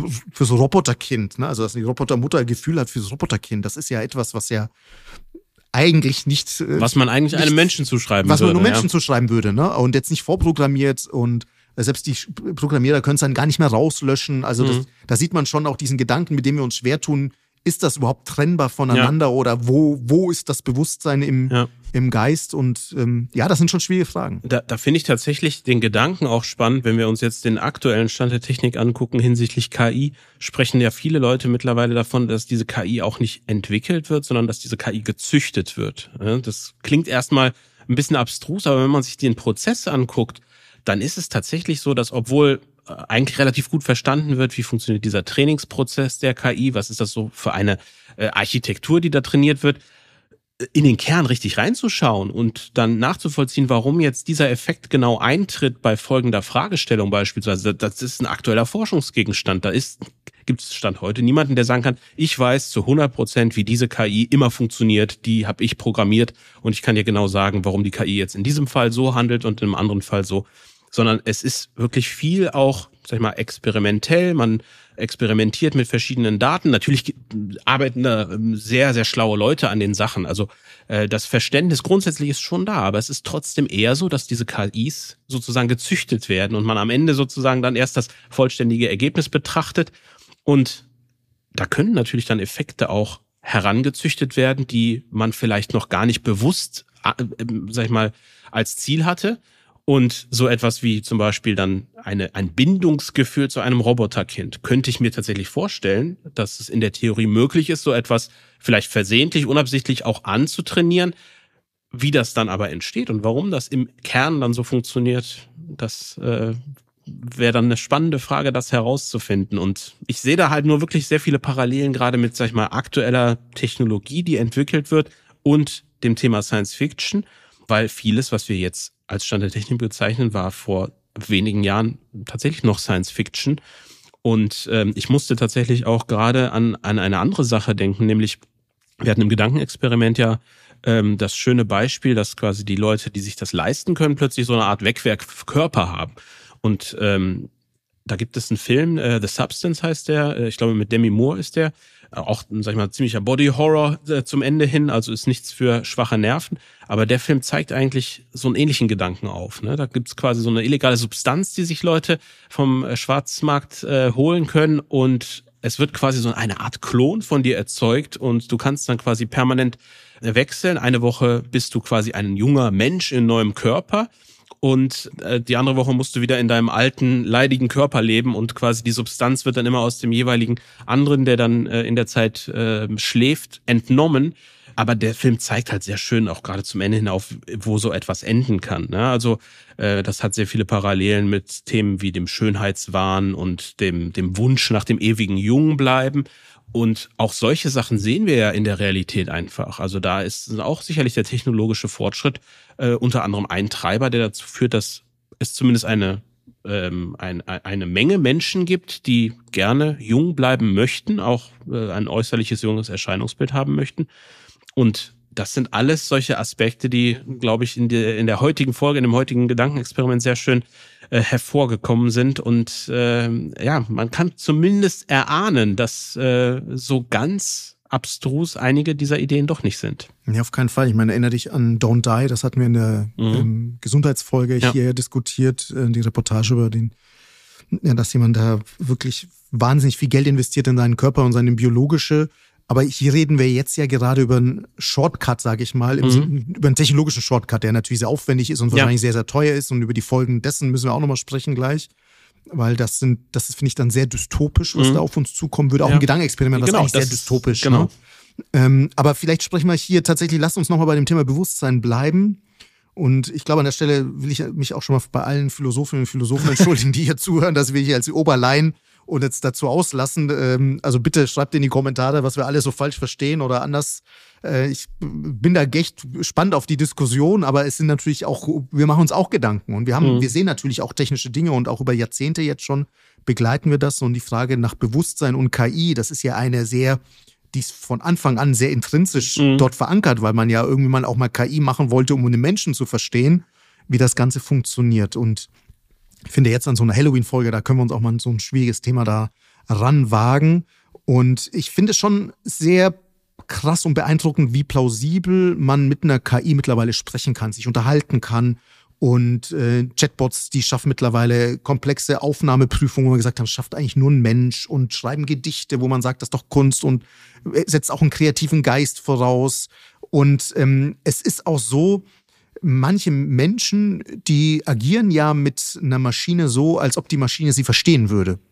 so Roboterkind, ne? Also dass die Robotermutter ein Gefühl hat für das Roboterkind. Das ist ja etwas, was ja eigentlich nicht... was man eigentlich einem Menschen zuschreiben würde. Was man nur Menschen zuschreiben würde, ne? Und jetzt nicht vorprogrammiert und selbst die Programmierer können es dann gar nicht mehr rauslöschen. Also da sieht man schon auch diesen Gedanken, mit dem wir uns schwer tun. Ist das überhaupt trennbar voneinander oder wo ist das Bewusstsein im Geist? Und das sind schon schwierige Fragen. Da finde ich tatsächlich den Gedanken auch spannend, wenn wir uns jetzt den aktuellen Stand der Technik angucken hinsichtlich KI, sprechen ja viele Leute mittlerweile davon, dass diese KI auch nicht entwickelt wird, sondern dass diese KI gezüchtet wird. Das klingt erstmal ein bisschen abstrus, aber wenn man sich den Prozess anguckt, dann ist es tatsächlich so, dass obwohl eigentlich relativ gut verstanden wird, wie funktioniert dieser Trainingsprozess der KI, was ist das so für eine Architektur, die da trainiert wird, in den Kern richtig reinzuschauen und dann nachzuvollziehen, warum jetzt dieser Effekt genau eintritt bei folgender Fragestellung beispielsweise. Das ist ein aktueller Forschungsgegenstand. Gibt es Stand heute niemanden, der sagen kann, ich weiß zu 100%, wie diese KI immer funktioniert, die habe ich programmiert und ich kann dir genau sagen, warum die KI jetzt in diesem Fall so handelt und in einem anderen Fall so. Sondern es ist wirklich viel auch, sag ich mal, experimentell. Man experimentiert mit verschiedenen Daten. Natürlich arbeiten da sehr, sehr schlaue Leute an den Sachen. Also das Verständnis grundsätzlich ist schon da, aber es ist trotzdem eher so, dass diese KIs sozusagen gezüchtet werden und man am Ende sozusagen dann erst das vollständige Ergebnis betrachtet. Und da können natürlich dann Effekte auch herangezüchtet werden, die man vielleicht noch gar nicht bewusst, sag ich mal, als Ziel hatte. Und so etwas wie zum Beispiel dann ein Bindungsgefühl zu einem Roboterkind könnte ich mir tatsächlich vorstellen, dass es in der Theorie möglich ist, so etwas vielleicht versehentlich, unabsichtlich auch anzutrainieren. Wie das dann aber entsteht und warum das im Kern dann so funktioniert, das wäre dann eine spannende Frage, das herauszufinden. Und ich sehe da halt nur wirklich sehr viele Parallelen, gerade mit, sag ich mal, aktueller Technologie, die entwickelt wird und dem Thema Science Fiction, weil vieles, was wir jetzt als Stand der Technik bezeichnen, war vor wenigen Jahren tatsächlich noch Science Fiction. Und ich musste tatsächlich auch gerade an eine andere Sache denken, nämlich wir hatten im Gedankenexperiment ja das schöne Beispiel, dass quasi die Leute, die sich das leisten können, plötzlich so eine Art Wegwerfkörper haben. Und da gibt es einen Film, The Substance heißt der, ich glaube mit Demi Moore ist der, auch, sag ich mal, ziemlicher Body-Horror zum Ende hin, also ist nichts für schwache Nerven, aber der Film zeigt eigentlich so einen ähnlichen Gedanken auf. Ne? Da gibt's quasi so eine illegale Substanz, die sich Leute vom Schwarzmarkt holen können und es wird quasi so eine Art Klon von dir erzeugt und du kannst dann quasi permanent wechseln. Eine Woche bist du quasi ein junger Mensch in neuem Körper. Und die andere Woche musst du wieder in deinem alten, leidigen Körper leben und quasi die Substanz wird dann immer aus dem jeweiligen anderen, der dann in der Zeit schläft, entnommen. Aber der Film zeigt halt sehr schön, auch gerade zum Ende hin auf, wo so etwas enden kann. Ne? Also das hat sehr viele Parallelen mit Themen wie dem Schönheitswahn und dem Wunsch nach dem ewigen Jungbleiben. Und auch solche Sachen sehen wir ja in der Realität einfach. Also da ist auch sicherlich der technologische Fortschritt unter anderem ein Treiber, der dazu führt, dass es zumindest eine Menge Menschen gibt, die gerne jung bleiben möchten, auch ein äußerliches junges Erscheinungsbild haben möchten. Und das sind alles solche Aspekte, die, glaube ich, in der heutigen Folge, in dem heutigen Gedankenexperiment sehr schön hervorgekommen sind. Und man kann zumindest erahnen, dass so ganz abstrus einige dieser Ideen doch nicht sind. Ja, auf keinen Fall. Ich meine, erinnere dich an Don't Die, das hatten wir in der Gesundheitsfolge hier diskutiert, die Reportage über dass jemand da wirklich wahnsinnig viel Geld investiert in seinen Körper und seine biologische. Aber hier reden wir jetzt ja gerade über einen Shortcut, sage ich mal, über einen technologischen Shortcut, der natürlich sehr aufwendig ist und wahrscheinlich sehr, sehr teuer ist. Und über die Folgen dessen müssen wir auch nochmal sprechen gleich. Weil das ist, finde ich, dann sehr dystopisch, was da auf uns zukommen würde. Auch ein Gedankenexperiment, das ist eigentlich sehr dystopisch. Genau. Ne? Aber vielleicht sprechen wir hier tatsächlich, lasst uns nochmal bei dem Thema Bewusstsein bleiben. Und ich glaube, an der Stelle will ich mich auch schon mal bei allen Philosophinnen und Philosophen entschuldigen, die hier zuhören, dass wir hier als Oberlaien und jetzt dazu auslassen. Also bitte schreibt in die Kommentare, was wir alle so falsch verstehen oder anders. Ich bin da echt gespannt auf die Diskussion, aber es sind natürlich auch, wir machen uns auch Gedanken und wir sehen natürlich auch technische Dinge und auch über Jahrzehnte jetzt schon begleiten wir das. Und die Frage nach Bewusstsein und KI, das ist ja die ist von Anfang an sehr intrinsisch dort verankert, weil man ja irgendwie mal auch mal KI machen wollte, um den Menschen zu verstehen, wie das Ganze funktioniert. Und ich finde jetzt an so einer Halloween-Folge, da können wir uns auch mal so ein schwieriges Thema da ranwagen. Und ich finde es schon sehr krass und beeindruckend, wie plausibel man mit einer KI mittlerweile sprechen kann, sich unterhalten kann. Und Chatbots, die schaffen mittlerweile komplexe Aufnahmeprüfungen, wo wir gesagt haben, das schafft eigentlich nur ein Mensch und schreiben Gedichte, wo man sagt, das ist doch Kunst und setzt auch einen kreativen Geist voraus. Und es ist auch so, manche Menschen, die agieren ja mit einer Maschine so, als ob die Maschine sie verstehen würde.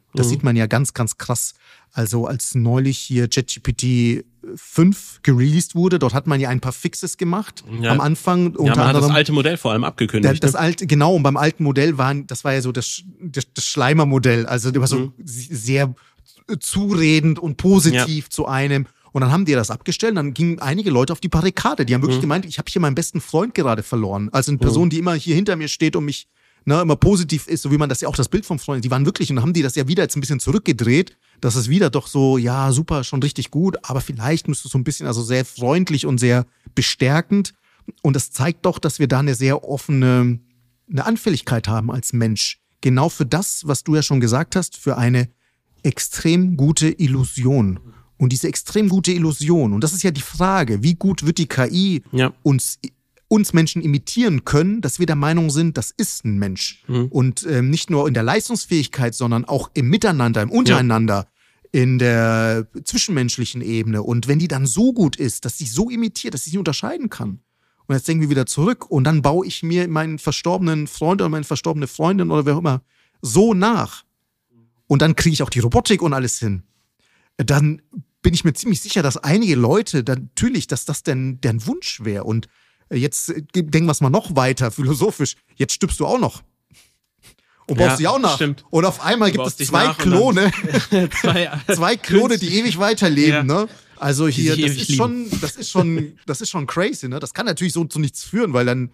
Das sieht man ja ganz, ganz krass. Also als neulich hier ChatGPT 5 gereleased wurde, dort hat man ja ein paar Fixes gemacht am Anfang. Ja, man hat das alte Modell vor allem abgekündigt. Das alte, genau, und beim alten Modell das war ja so das Schleimer-Modell, also immer so sehr zuredend und positiv zu einem. Und dann haben die das abgestellt, dann gingen einige Leute auf die Barrikade. Die haben wirklich gemeint, ich habe hier meinen besten Freund gerade verloren. Also eine Person, die immer hier hinter mir steht und mich immer positiv ist, so wie man das ja auch das Bild vom Freund, die waren wirklich, und dann haben die das ja wieder jetzt ein bisschen zurückgedreht, dass es wieder doch so, ja, super, schon richtig gut, aber vielleicht müsste es so ein bisschen, also sehr freundlich und sehr bestärkend. Und das zeigt doch, dass wir da eine sehr offene Anfälligkeit haben als Mensch. Genau für das, was du ja schon gesagt hast, für eine extrem gute Illusion. Und diese extrem gute Illusion, und das ist ja die Frage, wie gut wird die KI uns Menschen imitieren können, dass wir der Meinung sind, das ist ein Mensch. Und nicht nur in der Leistungsfähigkeit, sondern auch im Miteinander, im Untereinander, in der zwischenmenschlichen Ebene. Und wenn die dann so gut ist, dass sie so imitiert, dass sie sich unterscheiden kann. Und jetzt denken wir wieder zurück und dann baue ich mir meinen verstorbenen Freund oder meine verstorbene Freundin oder wer auch immer so nach. Und dann kriege ich auch die Robotik und alles hin. Dann bin ich mir ziemlich sicher, dass einige Leute natürlich, dass das denn deren Wunsch wäre. Und jetzt denken wir es mal noch weiter, philosophisch. Jetzt stirbst du auch noch. Und baust dich auch nach. Stimmt. Und auf einmal gibt es zwei Klone. Zwei Klone, die ewig weiterleben, ne? Also hier, das ist schon crazy, ne? Das kann natürlich so zu nichts führen, weil dann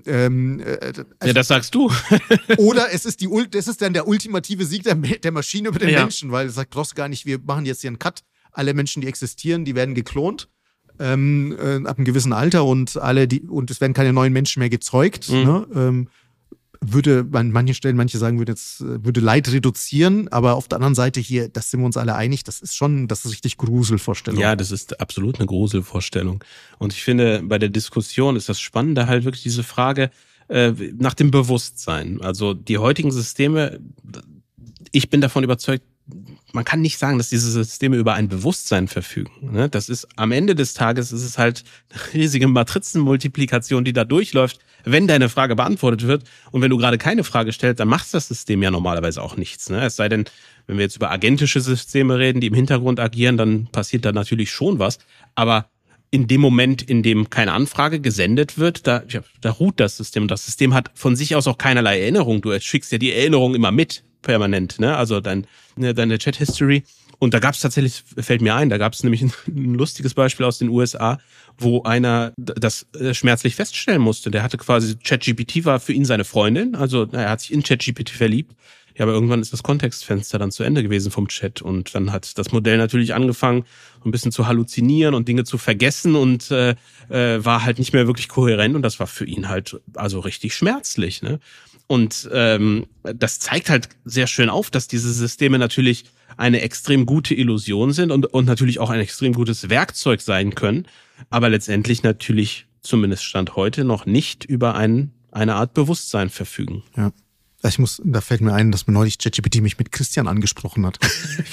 das sagst du. Oder es ist dann der ultimative Sieg der Maschine über den Menschen, weil es sagt, brauchst du gar nicht, wir machen jetzt hier einen Cut. Alle Menschen, die existieren, die werden geklont ab einem gewissen Alter und es werden keine neuen Menschen mehr gezeugt. Ne? Würde an manchen Stellen, manche sagen, würde Leid reduzieren, aber auf der anderen Seite hier, das sind wir uns alle einig, das ist richtig Gruselvorstellung. Ja, das ist absolut eine Gruselvorstellung. Und ich finde, bei der Diskussion ist das Spannende halt wirklich diese Frage nach dem Bewusstsein. Also die heutigen Systeme, ich bin davon überzeugt, man kann nicht sagen, dass diese Systeme über ein Bewusstsein verfügen. Das ist am Ende des Tages ist es halt eine riesige Matrizenmultiplikation, die da durchläuft, wenn deine Frage beantwortet wird. Und wenn du gerade keine Frage stellst, dann macht das System ja normalerweise auch nichts. Es sei denn, wenn wir jetzt über agentische Systeme reden, die im Hintergrund agieren, dann passiert da natürlich schon was. Aber in dem Moment, in dem keine Anfrage gesendet wird, da ruht das System. Das System hat von sich aus auch keinerlei Erinnerung. Du schickst ja die Erinnerung immer mit, permanent, also deine Chat-History. Und da gab es tatsächlich, fällt mir ein, da gab es nämlich ein lustiges Beispiel aus den USA, wo einer das schmerzlich feststellen musste. Der hatte quasi, ChatGPT war für ihn seine Freundin, also er hat sich in ChatGPT verliebt. Ja, aber irgendwann ist das Kontextfenster dann zu Ende gewesen vom Chat und dann hat das Modell natürlich angefangen, ein bisschen zu halluzinieren und Dinge zu vergessen und war halt nicht mehr wirklich kohärent und das war für ihn halt also richtig schmerzlich, ne? Und das zeigt halt sehr schön auf, dass diese Systeme natürlich eine extrem gute Illusion sind und natürlich auch ein extrem gutes Werkzeug sein können, aber letztendlich natürlich, zumindest Stand heute, noch nicht über eine Art Bewusstsein verfügen. Ja. Da fällt mir ein, dass mir neulich ChatGPT mich mit Christian angesprochen hat.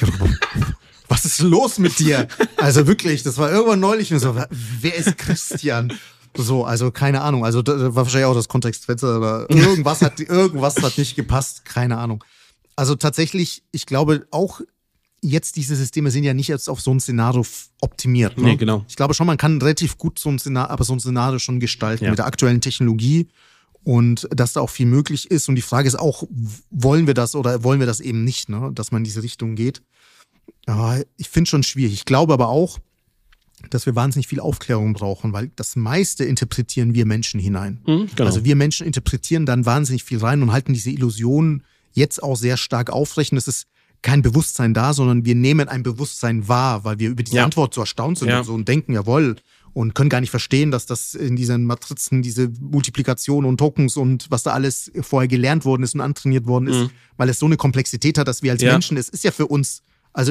Was ist los mit dir? Also wirklich, das war irgendwann neulich. So, wer ist Christian? So, also keine Ahnung. Also das war wahrscheinlich auch das Kontextfenster. Oder irgendwas hat nicht gepasst. Keine Ahnung. Also tatsächlich, ich glaube auch jetzt diese Systeme sind ja nicht jetzt auf so ein Szenario optimiert. Ne? Nee, genau. Ich glaube schon, man kann relativ gut so ein Szenario schon gestalten mit der aktuellen Technologie. Und dass da auch viel möglich ist. Und die Frage ist auch, wollen wir das oder wollen wir das eben nicht, ne? Dass man in diese Richtung geht. Ja, ich finde es schon schwierig. Ich glaube aber auch, dass wir wahnsinnig viel Aufklärung brauchen, weil das meiste interpretieren wir Menschen hinein. Genau. Also wir Menschen interpretieren dann wahnsinnig viel rein und halten diese Illusionen jetzt auch sehr stark aufrecht. Es ist kein Bewusstsein da, sondern wir nehmen ein Bewusstsein wahr, weil wir über diese Antwort so erstaunt sind und so und denken, jawohl, und können gar nicht verstehen, dass das in diesen Matrizen, diese Multiplikation und Tokens und was da alles vorher gelernt worden ist und antrainiert worden ist, weil es so eine Komplexität hat, dass wir als Menschen, es ist ja für uns, also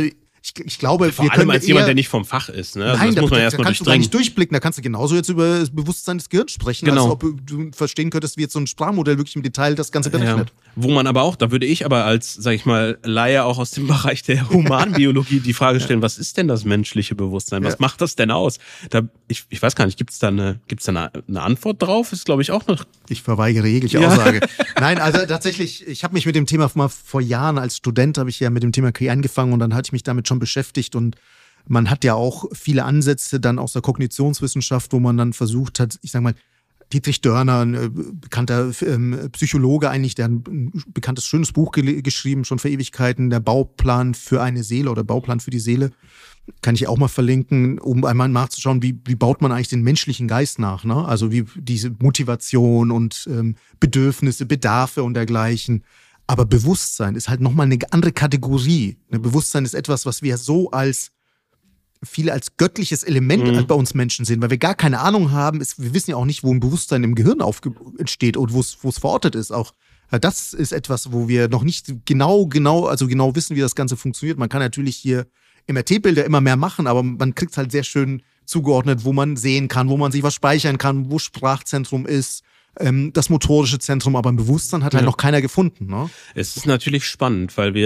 Ich glaube, vor allem als jemand, der nicht vom Fach ist. Ne? Also nein, das muss man erstmal da kannst du gar nicht durchblicken. Da kannst du genauso jetzt über das Bewusstsein des Gehirns sprechen, genau. als ob du verstehen könntest, wie jetzt so ein Sprachmodell wirklich im Detail das Ganze berechnet. Ja. Wo man aber auch, da würde ich aber als, sag ich mal, Laie auch aus dem Bereich der Humanbiologie die Frage stellen, was ist denn das menschliche Bewusstsein? Was macht das denn aus? Ich weiß gar nicht, gibt's da eine Antwort drauf? Ist, glaube ich, auch noch. Ich verweigere jegliche Aussage. Nein, also tatsächlich, ich habe mich mit dem Thema mal vor Jahren als Student, habe ich ja mit dem Thema KI angefangen und dann hatte ich mich damit schon beschäftigt und man hat ja auch viele Ansätze dann aus der Kognitionswissenschaft, wo man dann versucht hat, ich sag mal, Dietrich Dörner, ein bekannter Psychologe eigentlich, der ein bekanntes, schönes Buch geschrieben, schon vor Ewigkeiten, der Bauplan für eine Seele oder Bauplan für die Seele, kann ich auch mal verlinken, um einmal nachzuschauen, wie baut man eigentlich den menschlichen Geist nach, ne? Also wie diese Motivation und Bedürfnisse, Bedarfe und dergleichen. Aber Bewusstsein ist halt nochmal eine andere Kategorie. Bewusstsein ist etwas, was wir so viele als göttliches Element bei uns Menschen sehen, weil wir gar keine Ahnung haben. Wir wissen ja auch nicht, wo ein Bewusstsein im Gehirn entsteht und wo es verortet ist. Auch das ist etwas, wo wir noch nicht genau wissen, wie das Ganze funktioniert. Man kann natürlich hier MRT-Bilder immer mehr machen, aber man kriegt es halt sehr schön zugeordnet, wo man sehen kann, wo man sich was speichern kann, wo Sprachzentrum ist, das motorische Zentrum, aber im Bewusstsein hat halt noch keiner gefunden. Ne? Es ist natürlich spannend, weil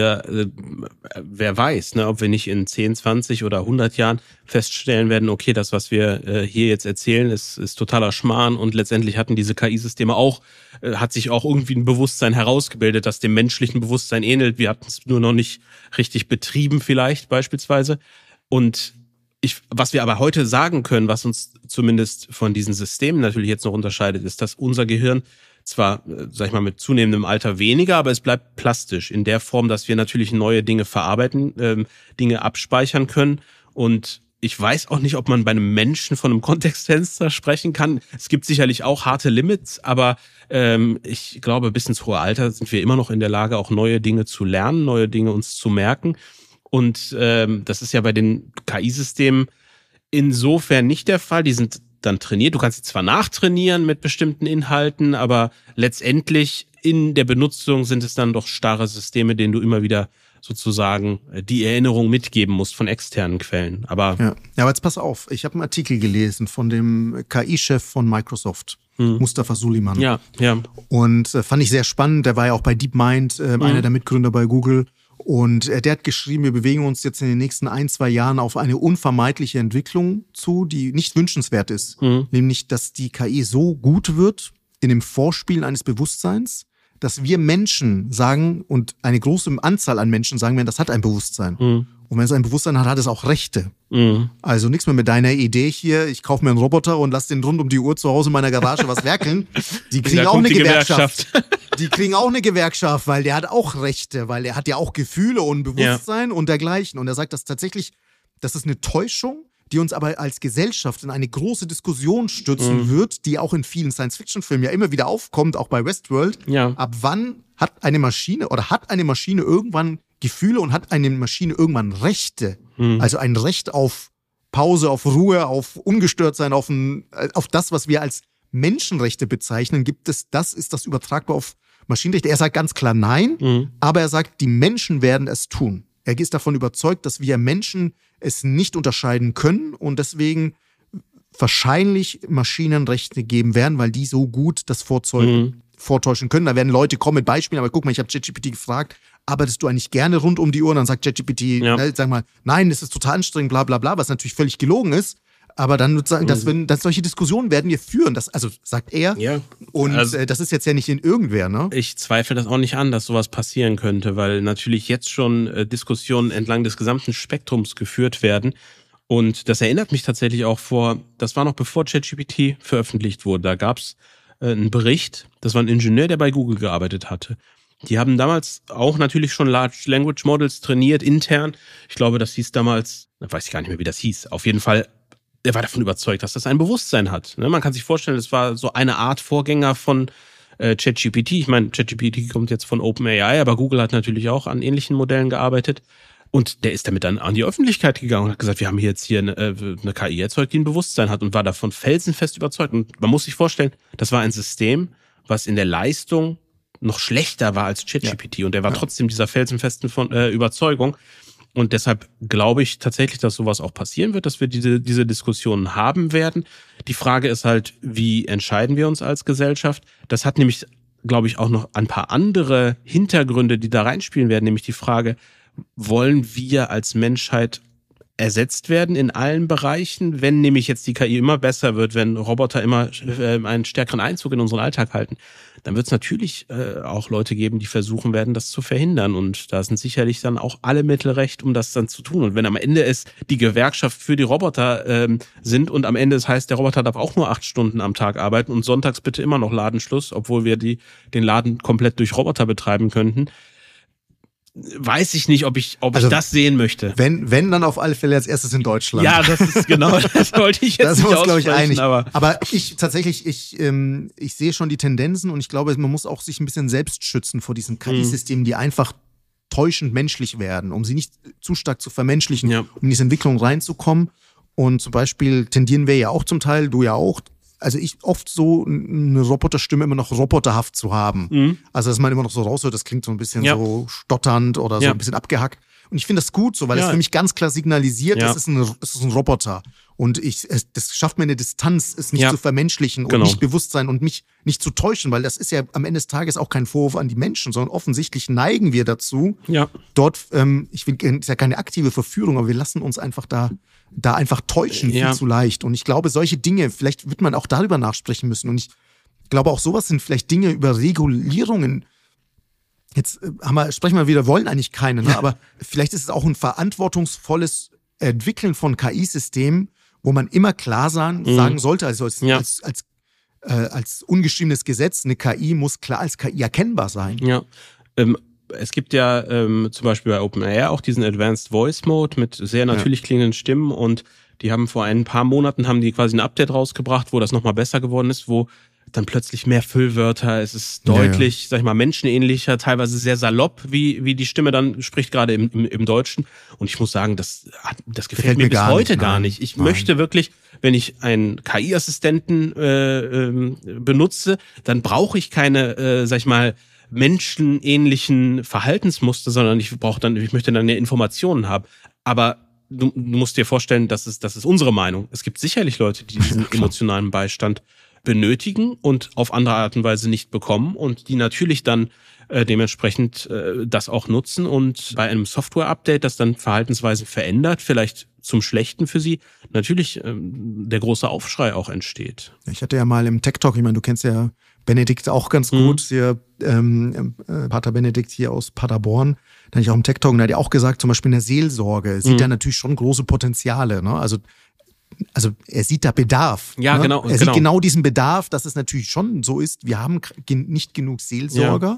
wer weiß, ne, ob wir nicht in 10, 20 oder 100 Jahren feststellen werden, okay, das, was wir hier jetzt erzählen, ist totaler Schmarrn und letztendlich hatten diese KI-Systeme hat sich auch irgendwie ein Bewusstsein herausgebildet, das dem menschlichen Bewusstsein ähnelt. Wir hatten es nur noch nicht richtig betrieben vielleicht beispielsweise. Und was wir aber heute sagen können, was uns zumindest von diesen Systemen natürlich jetzt noch unterscheidet, ist, dass unser Gehirn zwar, sag ich mal, mit zunehmendem Alter weniger, aber es bleibt plastisch in der Form, dass wir natürlich neue Dinge verarbeiten, Dinge abspeichern können. Und ich weiß auch nicht, ob man bei einem Menschen von einem Kontextfenster sprechen kann. Es gibt sicherlich auch harte Limits, aber ich glaube, bis ins hohe Alter sind wir immer noch in der Lage, auch neue Dinge zu lernen, neue Dinge uns zu merken. Und das ist ja bei den KI-Systemen insofern nicht der Fall. Die sind dann trainiert. Du kannst sie zwar nachtrainieren mit bestimmten Inhalten, aber letztendlich in der Benutzung sind es dann doch starre Systeme, denen du immer wieder sozusagen die Erinnerung mitgeben musst von externen Quellen. Aber jetzt pass auf. Ich habe einen Artikel gelesen von dem KI-Chef von Microsoft, Mustafa Suleyman. Ja. Und fand ich sehr spannend. Der war ja auch bei DeepMind, einer der Mitgründer bei Google. Und der hat geschrieben, wir bewegen uns jetzt in den nächsten 1-2 Jahren auf eine unvermeidliche Entwicklung zu, die nicht wünschenswert ist. Nämlich, dass die KI so gut wird in dem Vorspielen eines Bewusstseins, dass wir Menschen sagen, und eine große Anzahl an Menschen sagen werden, das hat ein Bewusstsein. Und wenn es ein Bewusstsein hat, hat es auch Rechte. Also nichts mehr mit deiner Idee hier, ich kaufe mir einen Roboter und lass den rund um die Uhr zu Hause in meiner Garage was werkeln. Die kriegen auch eine Gewerkschaft. Die kriegen auch eine Gewerkschaft, weil der hat auch Rechte, weil er hat ja auch Gefühle und Bewusstsein und dergleichen. Und er sagt, dass tatsächlich, das ist eine Täuschung, die uns aber als Gesellschaft in eine große Diskussion stürzen wird, die auch in vielen Science-Fiction-Filmen ja immer wieder aufkommt, auch bei Westworld. Ja. Ab wann hat eine Maschine irgendwann Gefühle und hat eine Maschine irgendwann Rechte? Also ein Recht auf Pause, auf Ruhe, auf Ungestörtsein, auf das, was wir als Menschenrechte bezeichnen, ist das übertragbar auf Maschinenrechte? Er sagt ganz klar nein, aber er sagt, die Menschen werden es tun. Er ist davon überzeugt, dass wir Menschen es nicht unterscheiden können und deswegen wahrscheinlich Maschinenrechte geben werden, weil die so gut das vortäuschen können. Da werden Leute kommen mit Beispielen, aber guck mal, ich habe ChatGPT gefragt, arbeitest du eigentlich gerne rund um die Uhr? Und dann sagt ChatGPT, sag mal, nein, das ist total anstrengend, bla bla bla, was natürlich völlig gelogen ist. Aber dann sozusagen, dass solche Diskussionen werden wir führen, also sagt er. Ja. Und das ist jetzt ja nicht in irgendwer, ne? Ich zweifle das auch nicht an, dass sowas passieren könnte, weil natürlich jetzt schon Diskussionen entlang des gesamten Spektrums geführt werden. Und das erinnert mich tatsächlich auch das war noch bevor ChatGPT veröffentlicht wurde. Da gab's einen Bericht, das war ein Ingenieur, der bei Google gearbeitet hatte. Die haben damals auch natürlich schon Large Language Models trainiert, intern. Ich glaube, das hieß damals, weiß ich gar nicht mehr, wie das hieß. Auf jeden Fall, er war davon überzeugt, dass das ein Bewusstsein hat. Man kann sich vorstellen, es war so eine Art Vorgänger von ChatGPT. Ich meine, ChatGPT kommt jetzt von OpenAI, aber Google hat natürlich auch an ähnlichen Modellen gearbeitet. Und der ist damit dann an die Öffentlichkeit gegangen und hat gesagt, wir haben hier jetzt eine KI erzeugt, die ein Bewusstsein hat und war davon felsenfest überzeugt. Und man muss sich vorstellen, das war ein System, was in der Leistung noch schlechter war als ChatGPT. Und er war trotzdem dieser felsenfesten Überzeugung. Und deshalb glaube ich tatsächlich, dass sowas auch passieren wird, dass wir diese Diskussionen haben werden. Die Frage ist halt, wie entscheiden wir uns als Gesellschaft? Das hat nämlich, glaube ich, auch noch ein paar andere Hintergründe, die da reinspielen werden. Nämlich die Frage, wollen wir als Menschheit ersetzt werden in allen Bereichen, wenn nämlich jetzt die KI immer besser wird, wenn Roboter immer einen stärkeren Einzug in unseren Alltag halten, dann wird es natürlich auch Leute geben, die versuchen werden, das zu verhindern. Und da sind sicherlich dann auch alle Mittel recht, um das dann zu tun. Und wenn am Ende es die Gewerkschaft für die Roboter sind und am Ende es heißt, der Roboter darf auch nur 8 Stunden am Tag arbeiten und sonntags bitte immer noch Ladenschluss, obwohl wir den Laden komplett durch Roboter betreiben könnten, weiß ich nicht, ob ich das sehen möchte. Wenn dann auf alle Fälle als erstes in Deutschland. Ja, das ist genau, das wollte ich jetzt nicht aussprechen. Das ist, glaube ich, einig. Aber ich sehe schon die Tendenzen und ich glaube, man muss auch sich ein bisschen selbst schützen vor diesen KI-Systemen, die einfach täuschend menschlich werden, um sie nicht zu stark zu vermenschlichen, um in diese Entwicklung reinzukommen. Und zum Beispiel tendieren wir ja auch zum Teil, du ja auch, also ich oft so eine Roboterstimme immer noch roboterhaft zu haben. Also dass man immer noch so raushört, das klingt so ein bisschen so stotternd oder so ein bisschen abgehackt. Und ich finde das gut so, weil es für mich ganz klar signalisiert, es ist ein Roboter. Und das schafft mir eine Distanz, es nicht zu vermenschlichen und nicht Bewusstsein und mich nicht zu täuschen, weil das ist ja am Ende des Tages auch kein Vorwurf an die Menschen, sondern offensichtlich neigen wir dazu. Dort, ich will, ist ja keine aktive Verführung, aber wir lassen uns einfach da einfach täuschen, viel zu leicht. Und ich glaube, solche Dinge, vielleicht wird man auch darüber nachsprechen müssen. Und ich glaube, auch sowas sind vielleicht Dinge über Regulierungen. Jetzt sprechen wir wieder, wollen eigentlich keine, ne? Aber vielleicht ist es auch ein verantwortungsvolles Entwickeln von KI-Systemen, wo man immer klar sagen sollte, also als ungeschriebenes Gesetz, eine KI muss klar als KI erkennbar sein. Ja, es gibt ja zum Beispiel bei OpenAI auch diesen Advanced Voice Mode mit sehr natürlich klingenden Stimmen und die haben vor ein paar Monaten quasi ein Update rausgebracht, wo das nochmal besser geworden ist, wo dann plötzlich mehr Füllwörter, es ist deutlich, sag ich mal, menschenähnlicher, teilweise sehr salopp, wie die Stimme dann spricht, gerade im Deutschen. Und ich muss sagen, das gefällt mir bis heute gar nicht. Ich möchte wirklich, wenn ich einen KI-Assistenten benutze, dann brauche ich keine, sag ich mal, menschenähnlichen Verhaltensmuster, sondern ich möchte dann mehr Informationen haben. Aber du musst dir vorstellen, das ist unsere Meinung. Es gibt sicherlich Leute, die diesen emotionalen Beistand benötigen und auf andere Art und Weise nicht bekommen und die natürlich dann dementsprechend das auch nutzen und bei einem Software-Update, das dann Verhaltensweisen verändert, vielleicht zum Schlechten für sie, natürlich der große Aufschrei auch entsteht. Ich hatte ja mal im Tech Talk, ich meine, du kennst ja Benedikt auch ganz gut, hier Pater Benedikt hier aus Paderborn, da hatte ich auch im Tech Talk und er hat ja auch gesagt, zum Beispiel in der Seelsorge sieht er natürlich schon große Potenziale, ne? Also er sieht da Bedarf. Ja, ne? genau. Er sieht genau diesen Bedarf, dass es natürlich schon so ist, wir haben nicht genug Seelsorger,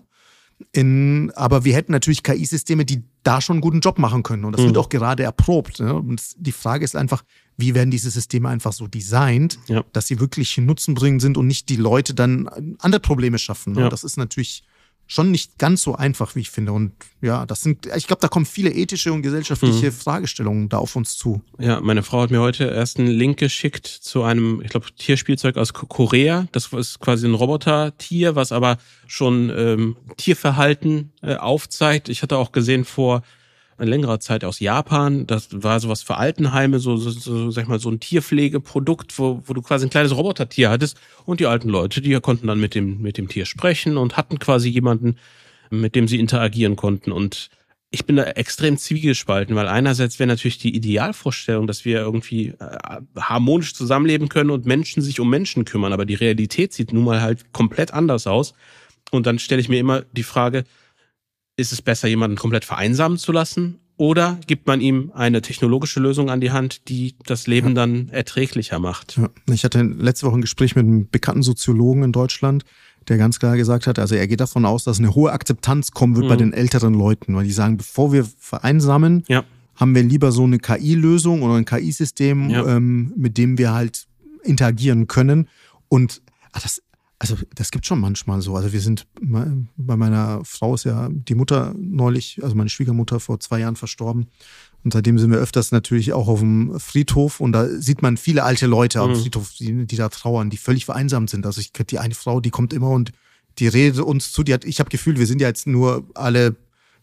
aber wir hätten natürlich KI-Systeme, die da schon einen guten Job machen können. Und das wird auch gerade erprobt. Ne? Und die Frage ist einfach, wie werden diese Systeme einfach so designt, dass sie wirklich nutzenbringend sind und nicht die Leute dann andere Probleme schaffen. Ne? Ja. Das ist natürlich schon nicht ganz so einfach, wie ich finde. Und ja, ich glaube, da kommen viele ethische und gesellschaftliche Fragestellungen da auf uns zu. Ja, meine Frau hat mir heute erst einen Link geschickt zu einem, ich glaube, Tierspielzeug aus Korea. Das ist quasi ein Robotertier, was aber schon Tierverhalten aufzeigt. Ich hatte auch gesehen vor längerer Zeit aus Japan, das war sowas für Altenheime, so sag ich mal, so ein Tierpflegeprodukt, wo du quasi ein kleines Robotertier hattest und die alten Leute, die konnten dann mit dem Tier sprechen und hatten quasi jemanden, mit dem sie interagieren konnten. Und ich bin da extrem zwiegespalten, weil einerseits wäre natürlich die Idealvorstellung, dass wir irgendwie harmonisch zusammenleben können und Menschen sich um Menschen kümmern, aber die Realität sieht nun mal halt komplett anders aus. Und dann stelle ich mir immer die Frage, ist es besser, jemanden komplett vereinsamen zu lassen? Oder gibt man ihm eine technologische Lösung an die Hand, die das Leben dann erträglicher macht? Ja. Ich hatte letzte Woche ein Gespräch mit einem bekannten Soziologen in Deutschland, der ganz klar gesagt hat, also er geht davon aus, dass eine hohe Akzeptanz kommen wird bei den älteren Leuten, weil die sagen, bevor wir vereinsamen, haben wir lieber so eine KI-Lösung oder ein KI-System, mit dem wir halt interagieren können. Und das gibt schon manchmal so. Also wir sind, bei meiner Frau ist ja die Mutter neulich, also meine Schwiegermutter vor 2 Jahren verstorben. Und seitdem sind wir öfters natürlich auch auf dem Friedhof und da sieht man viele alte Leute am Friedhof, die da trauern, die völlig vereinsamt sind. Also die eine Frau, die kommt immer und die redet uns zu, ich habe Gefühl, wir sind ja jetzt nur alle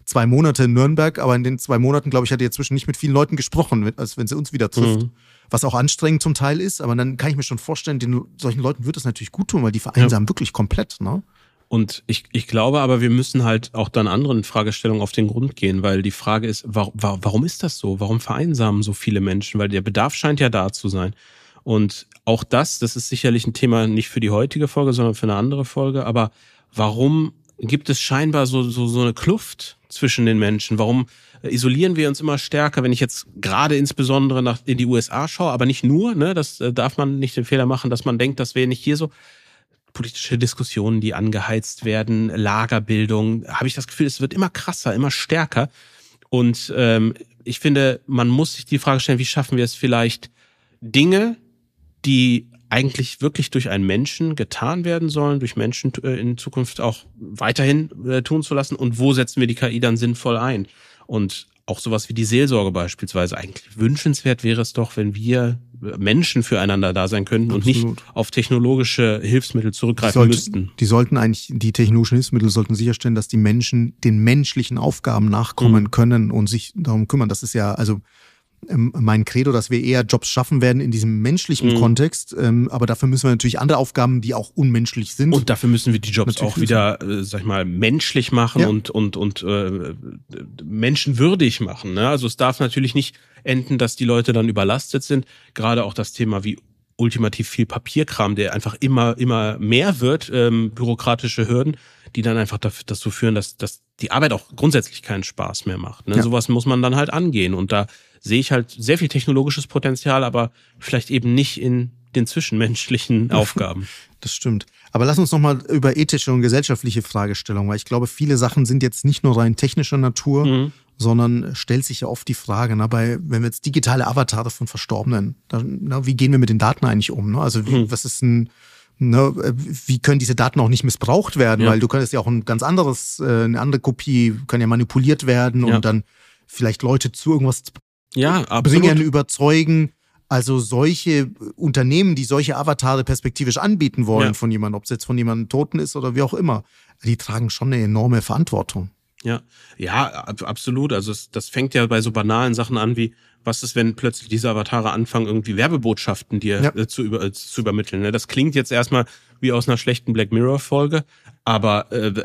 2 Monate in Nürnberg, aber in den 2 Monaten, glaube ich, hat er inzwischen nicht mit vielen Leuten gesprochen, als wenn sie uns wieder trifft. Was auch anstrengend zum Teil ist, aber dann kann ich mir schon vorstellen, solchen Leuten wird es natürlich gut tun, weil die vereinsamen wirklich komplett, ne? Und ich glaube aber, wir müssen halt auch dann anderen Fragestellungen auf den Grund gehen, weil die Frage ist, warum ist das so? Warum vereinsamen so viele Menschen? Weil der Bedarf scheint ja da zu sein. Und auch das ist sicherlich ein Thema nicht für die heutige Folge, sondern für eine andere Folge. Aber warum gibt es scheinbar so eine Kluft zwischen den Menschen? Warum isolieren wir uns immer stärker, wenn ich jetzt gerade insbesondere in die USA schaue, aber nicht nur, ne? Das darf man nicht den Fehler machen, dass man denkt, das wäre nicht hier so. Politische Diskussionen, die angeheizt werden, Lagerbildung, habe ich das Gefühl, es wird immer krasser, immer stärker. Und ich finde, man muss sich die Frage stellen, wie schaffen wir es vielleicht, Dinge, die eigentlich wirklich durch einen Menschen getan werden sollen, durch Menschen in Zukunft auch weiterhin tun zu lassen, und wo setzen wir die KI dann sinnvoll ein? Und auch sowas wie die Seelsorge beispielsweise. Eigentlich wünschenswert wäre es doch, wenn wir Menschen füreinander da sein könnten. Absolut. Und nicht auf technologische Hilfsmittel zurückgreifen müssten. Die technologischen Hilfsmittel sollten sicherstellen, dass die Menschen den menschlichen Aufgaben nachkommen können und sich darum kümmern. Das ist ja, also mein Credo, dass wir eher Jobs schaffen werden in diesem menschlichen Kontext, aber dafür müssen wir natürlich andere Aufgaben, die auch unmenschlich sind. Und dafür müssen wir die Jobs natürlich auch wieder, sag ich mal, menschlich machen, ja, und menschenwürdig machen. Ne? Also es darf natürlich nicht enden, dass die Leute dann überlastet sind. Gerade auch das Thema wie ultimativ viel Papierkram, der einfach immer mehr wird, bürokratische Hürden, die dann einfach dazu führen, dass die Arbeit auch grundsätzlich keinen Spaß mehr macht. Ne? Ja. Sowas muss man dann halt angehen, und da sehe ich halt sehr viel technologisches Potenzial, aber vielleicht eben nicht in den zwischenmenschlichen Aufgaben. Das stimmt. Aber lass uns nochmal über ethische und gesellschaftliche Fragestellungen, weil ich glaube, viele Sachen sind jetzt nicht nur rein technischer Natur, sondern stellt sich ja oft die Frage, wenn wir jetzt digitale Avatare von Verstorbenen, wie gehen wir mit den Daten eigentlich um? Ne? Also was ist wie können diese Daten auch nicht missbraucht werden? Ja. Weil du könntest ja auch eine andere Kopie kann ja manipuliert werden und dann vielleicht Leute zu irgendwas bringen, überzeugen. Also solche Unternehmen, die solche Avatare perspektivisch anbieten wollen von jemandem, ob es jetzt von jemandem Toten ist oder wie auch immer, die tragen schon eine enorme Verantwortung. Ja, absolut. Also das fängt ja bei so banalen Sachen an wie, was ist, wenn plötzlich diese Avatare anfangen, irgendwie Werbebotschaften dir zu übermitteln. Ne? Das klingt jetzt erstmal wie aus einer schlechten Black Mirror-Folge, aber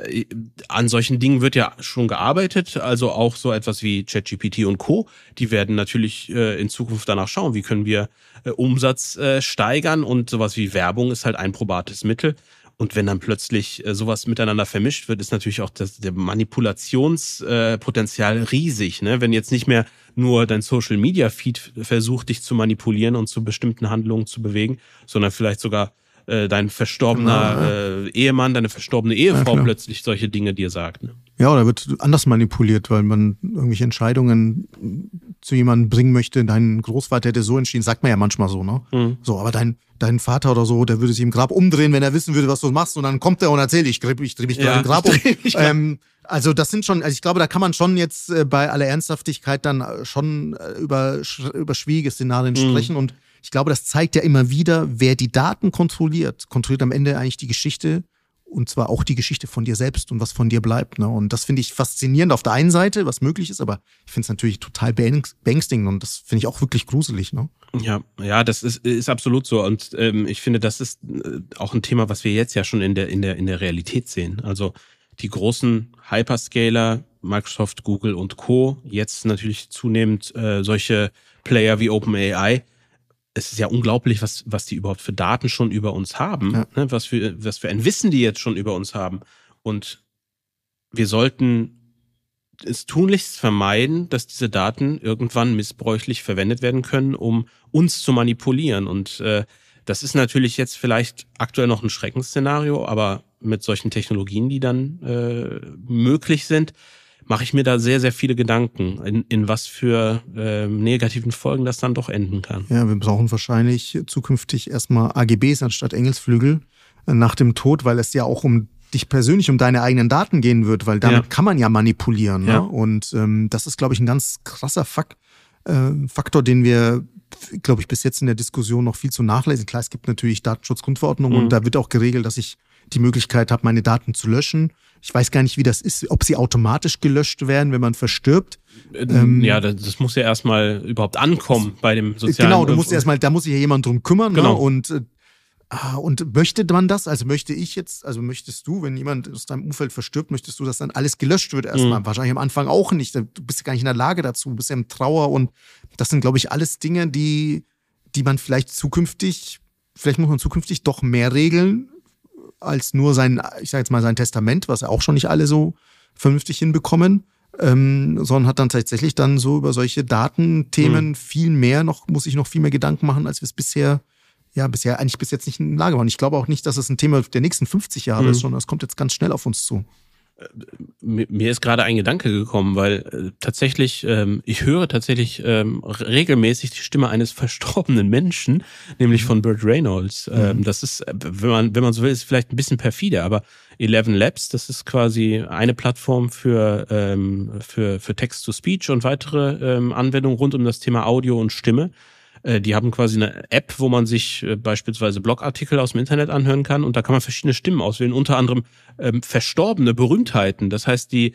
an solchen Dingen wird ja schon gearbeitet. Also auch so etwas wie ChatGPT und Co., die werden natürlich in Zukunft danach schauen, wie können wir Umsatz steigern, und sowas wie Werbung ist halt ein probates Mittel. Und wenn dann plötzlich sowas miteinander vermischt wird, ist natürlich auch der Manipulationspotenzial riesig. Ne? Wenn jetzt nicht mehr nur dein Social-Media-Feed versucht, dich zu manipulieren und zu bestimmten Handlungen zu bewegen, sondern vielleicht sogar dein verstorbener Ehemann, deine verstorbene Ehefrau plötzlich solche Dinge dir sagt. Ne? Ja, oder wird anders manipuliert, weil man irgendwelche Entscheidungen zu jemandem bringen möchte. Dein Großvater hätte so entschieden, sagt man ja manchmal so, ne? So, aber dein Vater oder so, der würde sich im Grab umdrehen, wenn er wissen würde, was du machst, und dann kommt er und erzählt, ich drehe mich gleich im Grab um. Also das sind schon, ich glaube, da kann man schon jetzt bei aller Ernsthaftigkeit dann schon über schwierige Szenarien sprechen, und ich glaube, das zeigt ja immer wieder, wer die Daten kontrolliert am Ende eigentlich die Geschichte, und zwar auch die Geschichte von dir selbst und was von dir bleibt. Ne? Und das finde ich faszinierend auf der einen Seite, was möglich ist, aber ich finde es natürlich total beängstigend, und das finde ich auch wirklich gruselig. Ne? Ja, das ist absolut so, und ich finde, das ist auch ein Thema, was wir jetzt ja schon in der Realität sehen. Also die großen Hyperscaler, Microsoft, Google und Co., jetzt natürlich zunehmend solche Player wie OpenAI. Es ist ja unglaublich, was die überhaupt für Daten schon über uns haben, ne? Was für ein Wissen die jetzt schon über uns haben. Und wir sollten es tunlichst vermeiden, dass diese Daten irgendwann missbräuchlich verwendet werden können, um uns zu manipulieren. Und das ist natürlich jetzt vielleicht aktuell noch ein Schreckensszenario, aber mit solchen Technologien, die dann möglich sind, mache ich mir da sehr, sehr viele Gedanken, in was für negativen Folgen das dann doch enden kann. Ja, wir brauchen wahrscheinlich zukünftig erstmal AGBs anstatt Engelsflügel nach dem Tod, weil es ja auch um dich persönlich, um deine eigenen Daten gehen wird, weil damit kann man ja manipulieren. Ja. Ne? Und das ist, glaube ich, ein ganz krasser Faktor, den wir, glaube ich, bis jetzt in der Diskussion noch viel zu nachlesen. Klar, es gibt natürlich Datenschutzgrundverordnung und da wird auch geregelt, dass ich die Möglichkeit habe, meine Daten zu löschen. Ich weiß gar nicht, wie das ist, ob sie automatisch gelöscht werden, wenn man verstirbt. Ja, das muss ja erstmal überhaupt ankommen bei dem sozialen... Genau, da muss sich ja jemand drum kümmern. Genau. Ne? Und möchte man das? Also möchtest du, wenn jemand aus deinem Umfeld verstirbt, möchtest du, dass dann alles gelöscht wird erstmal? Wahrscheinlich am Anfang auch nicht. Du bist ja gar nicht in der Lage dazu, du bist ja im Trauer und das sind, glaube ich, alles Dinge, die man vielleicht muss man zukünftig doch mehr regeln, als nur sein Testament, was ja auch schon nicht alle so vernünftig hinbekommen, sondern hat dann tatsächlich dann so über solche Datenthemen muss ich noch viel mehr Gedanken machen, als wir es bisher eigentlich bis jetzt nicht in der Lage waren. Ich glaube auch nicht, dass es ein Thema der nächsten 50 Jahre ist, sondern es kommt jetzt ganz schnell auf uns zu. Mir ist gerade ein Gedanke gekommen, weil ich höre tatsächlich regelmäßig die Stimme eines verstorbenen Menschen, nämlich von Burt Reynolds. Das ist, wenn man so will, ist vielleicht ein bisschen perfide, aber 11 Labs, das ist quasi eine Plattform für Text-to-Speech und weitere Anwendungen rund um das Thema Audio und Stimme. Die haben quasi eine App, wo man sich beispielsweise Blogartikel aus dem Internet anhören kann und da kann man verschiedene Stimmen auswählen, unter anderem verstorbene Berühmtheiten. Das heißt, die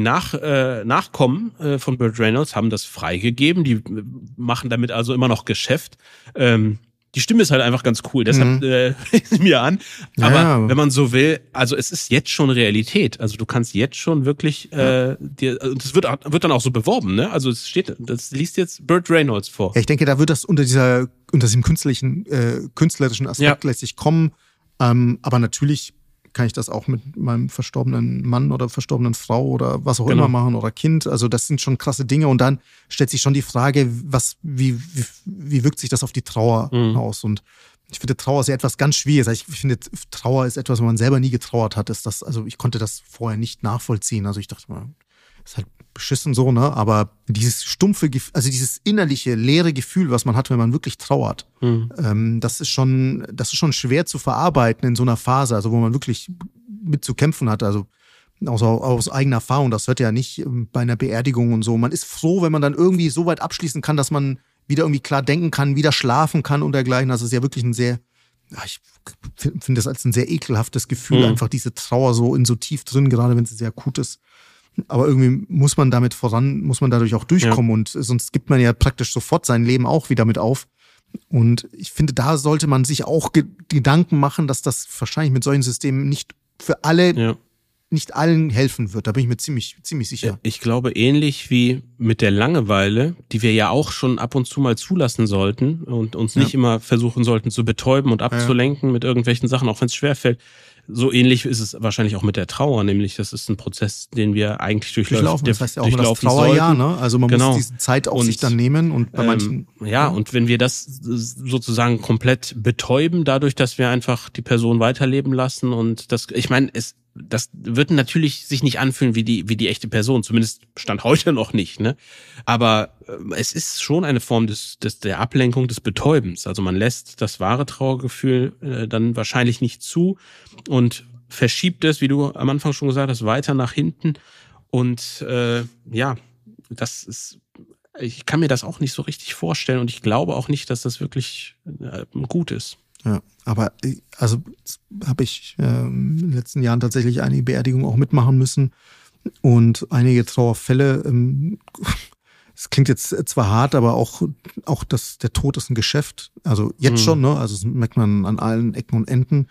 Nachkommen von Burt Reynolds haben das freigegeben, die machen damit also immer noch Geschäft. Die Stimme ist halt einfach ganz cool, deshalb höre ich sie mir an. Aber wenn man so will, also es ist jetzt schon Realität. Also du kannst jetzt schon wirklich, das wird dann auch so beworben, ne? Also das liest jetzt Burt Reynolds vor. Ja, ich denke, da wird das unter diesem künstlerischen Aspekt letztlich kommen. Aber natürlich kann ich das auch mit meinem verstorbenen Mann oder verstorbenen Frau oder was auch immer machen oder Kind. Also das sind schon krasse Dinge. Und dann stellt sich schon die Frage, wie wirkt sich das auf die Trauer aus? Und ich finde, Trauer ist ja etwas ganz Schwieriges. Ich finde, Trauer ist etwas, wenn man selber nie getrauert hat. Also ich konnte das vorher nicht nachvollziehen. Also ich dachte mal, ist halt beschissen so, ne? Aber dieses stumpfe, also dieses innerliche, leere Gefühl, was man hat, wenn man wirklich trauert, das ist schon schwer zu verarbeiten in so einer Phase, also wo man wirklich mit zu kämpfen hat, also aus eigener Erfahrung, das hört ja nicht bei einer Beerdigung und so. Man ist froh, wenn man dann irgendwie so weit abschließen kann, dass man wieder irgendwie klar denken kann, wieder schlafen kann und dergleichen. Das ist ja wirklich ich finde das als ein sehr ekelhaftes Gefühl, einfach diese Trauer so tief drin, gerade wenn sie sehr akut ist. Aber irgendwie muss man dadurch auch durchkommen und sonst gibt man ja praktisch sofort sein Leben auch wieder mit auf. Und ich finde, da sollte man sich auch Gedanken machen, dass das wahrscheinlich mit solchen Systemen nicht für alle, nicht allen helfen wird. Da bin ich mir ziemlich sicher. Ich glaube, ähnlich wie mit der Langeweile, die wir ja auch schon ab und zu mal zulassen sollten und uns nicht immer versuchen sollten zu betäuben und abzulenken mit irgendwelchen Sachen, auch wenn es schwerfällt. So ähnlich ist es wahrscheinlich auch mit der Trauer, nämlich das ist ein Prozess, den wir eigentlich durchlaufen. Das heißt ja auch das Trauerjahr, ne? Also man muss diese Zeit auch sich dann nehmen und bei manchen... und wenn wir das sozusagen komplett betäuben, dadurch, dass wir einfach die Person weiterleben lassen und das wird natürlich sich nicht anfühlen wie die echte Person, zumindest Stand heute noch nicht, ne? Aber es ist schon eine Form der Ablenkung, des Betäubens. Also man lässt das wahre Trauergefühl dann wahrscheinlich nicht zu und verschiebt es, wie du am Anfang schon gesagt hast, weiter nach hinten. Und ich kann mir das auch nicht so richtig vorstellen und ich glaube auch nicht, dass das wirklich gut ist. Ja, aber also habe ich in den letzten Jahren tatsächlich einige Beerdigungen auch mitmachen müssen und einige Trauerfälle. Es klingt jetzt zwar hart, aber auch der Tod ist ein Geschäft. Also jetzt schon, ne? Also das merkt man an allen Ecken und Enden.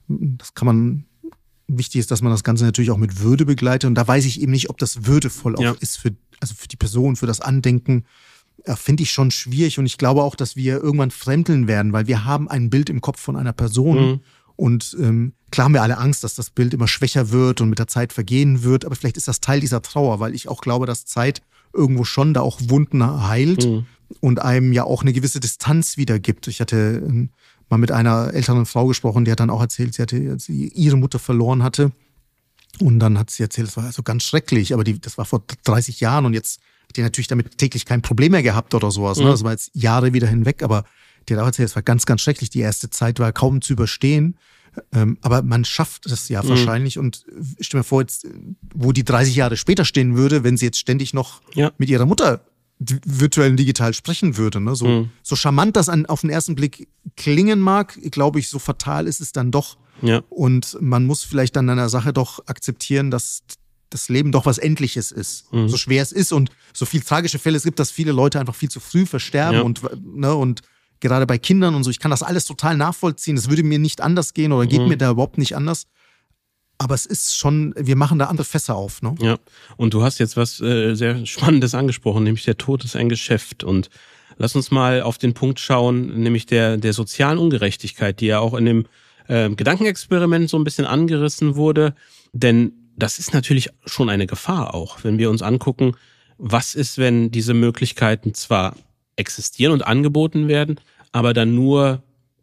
Wichtig ist, dass man das Ganze natürlich auch mit Würde begleitet. Und da weiß ich eben nicht, ob das würdevoll auch ist für die Person, für das Andenken. Finde ich schon schwierig und ich glaube auch, dass wir irgendwann fremdeln werden, weil wir haben ein Bild im Kopf von einer Person und klar haben wir alle Angst, dass das Bild immer schwächer wird und mit der Zeit vergehen wird, aber vielleicht ist das Teil dieser Trauer, weil ich auch glaube, dass Zeit irgendwo schon da auch Wunden heilt und einem ja auch eine gewisse Distanz wiedergibt. Ich hatte mal mit einer älteren Frau gesprochen, die hat dann auch erzählt, sie ihre Mutter verloren hatte und dann hat sie erzählt, das war also ganz schrecklich, aber das war vor 30 Jahren und jetzt die natürlich damit täglich kein Problem mehr gehabt oder sowas. Ne? Das war jetzt Jahre wieder hinweg, aber die hat auch erzählt, es war ganz, ganz schrecklich. Die erste Zeit war kaum zu überstehen. Aber man schafft es ja wahrscheinlich. Und stell mir vor, jetzt, wo die 30 Jahre später stehen würde, wenn sie jetzt ständig noch mit ihrer Mutter virtuell und digital sprechen würde. Ne? So charmant das auf den ersten Blick klingen mag, glaube ich, so fatal ist es dann doch Ja. Und man muss vielleicht an einer Sache doch akzeptieren, dass das Leben doch was Endliches ist. So schwer es ist und so viel tragische Fälle es gibt, dass viele Leute einfach viel zu früh versterben und gerade bei Kindern und so. Ich kann das alles total nachvollziehen. Es würde mir nicht anders gehen oder geht mir da überhaupt nicht anders. Aber es ist schon, wir machen da andere Fässer auf. Ne? Ja, und du hast jetzt was sehr Spannendes angesprochen, nämlich der Tod ist ein Geschäft. Und lass uns mal auf den Punkt schauen, nämlich der sozialen Ungerechtigkeit, die ja auch in dem Gedankenexperiment so ein bisschen angerissen wurde. Denn das ist natürlich schon eine Gefahr auch, wenn wir uns angucken, was ist, wenn diese Möglichkeiten zwar existieren und angeboten werden, aber dann nur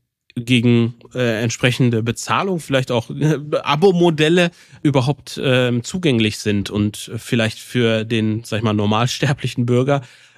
gegen entsprechende Bezahlung, vielleicht auch Abo-Modelle überhaupt zugänglich sind und vielleicht für den, sag ich mal, normalsterblichen Bürger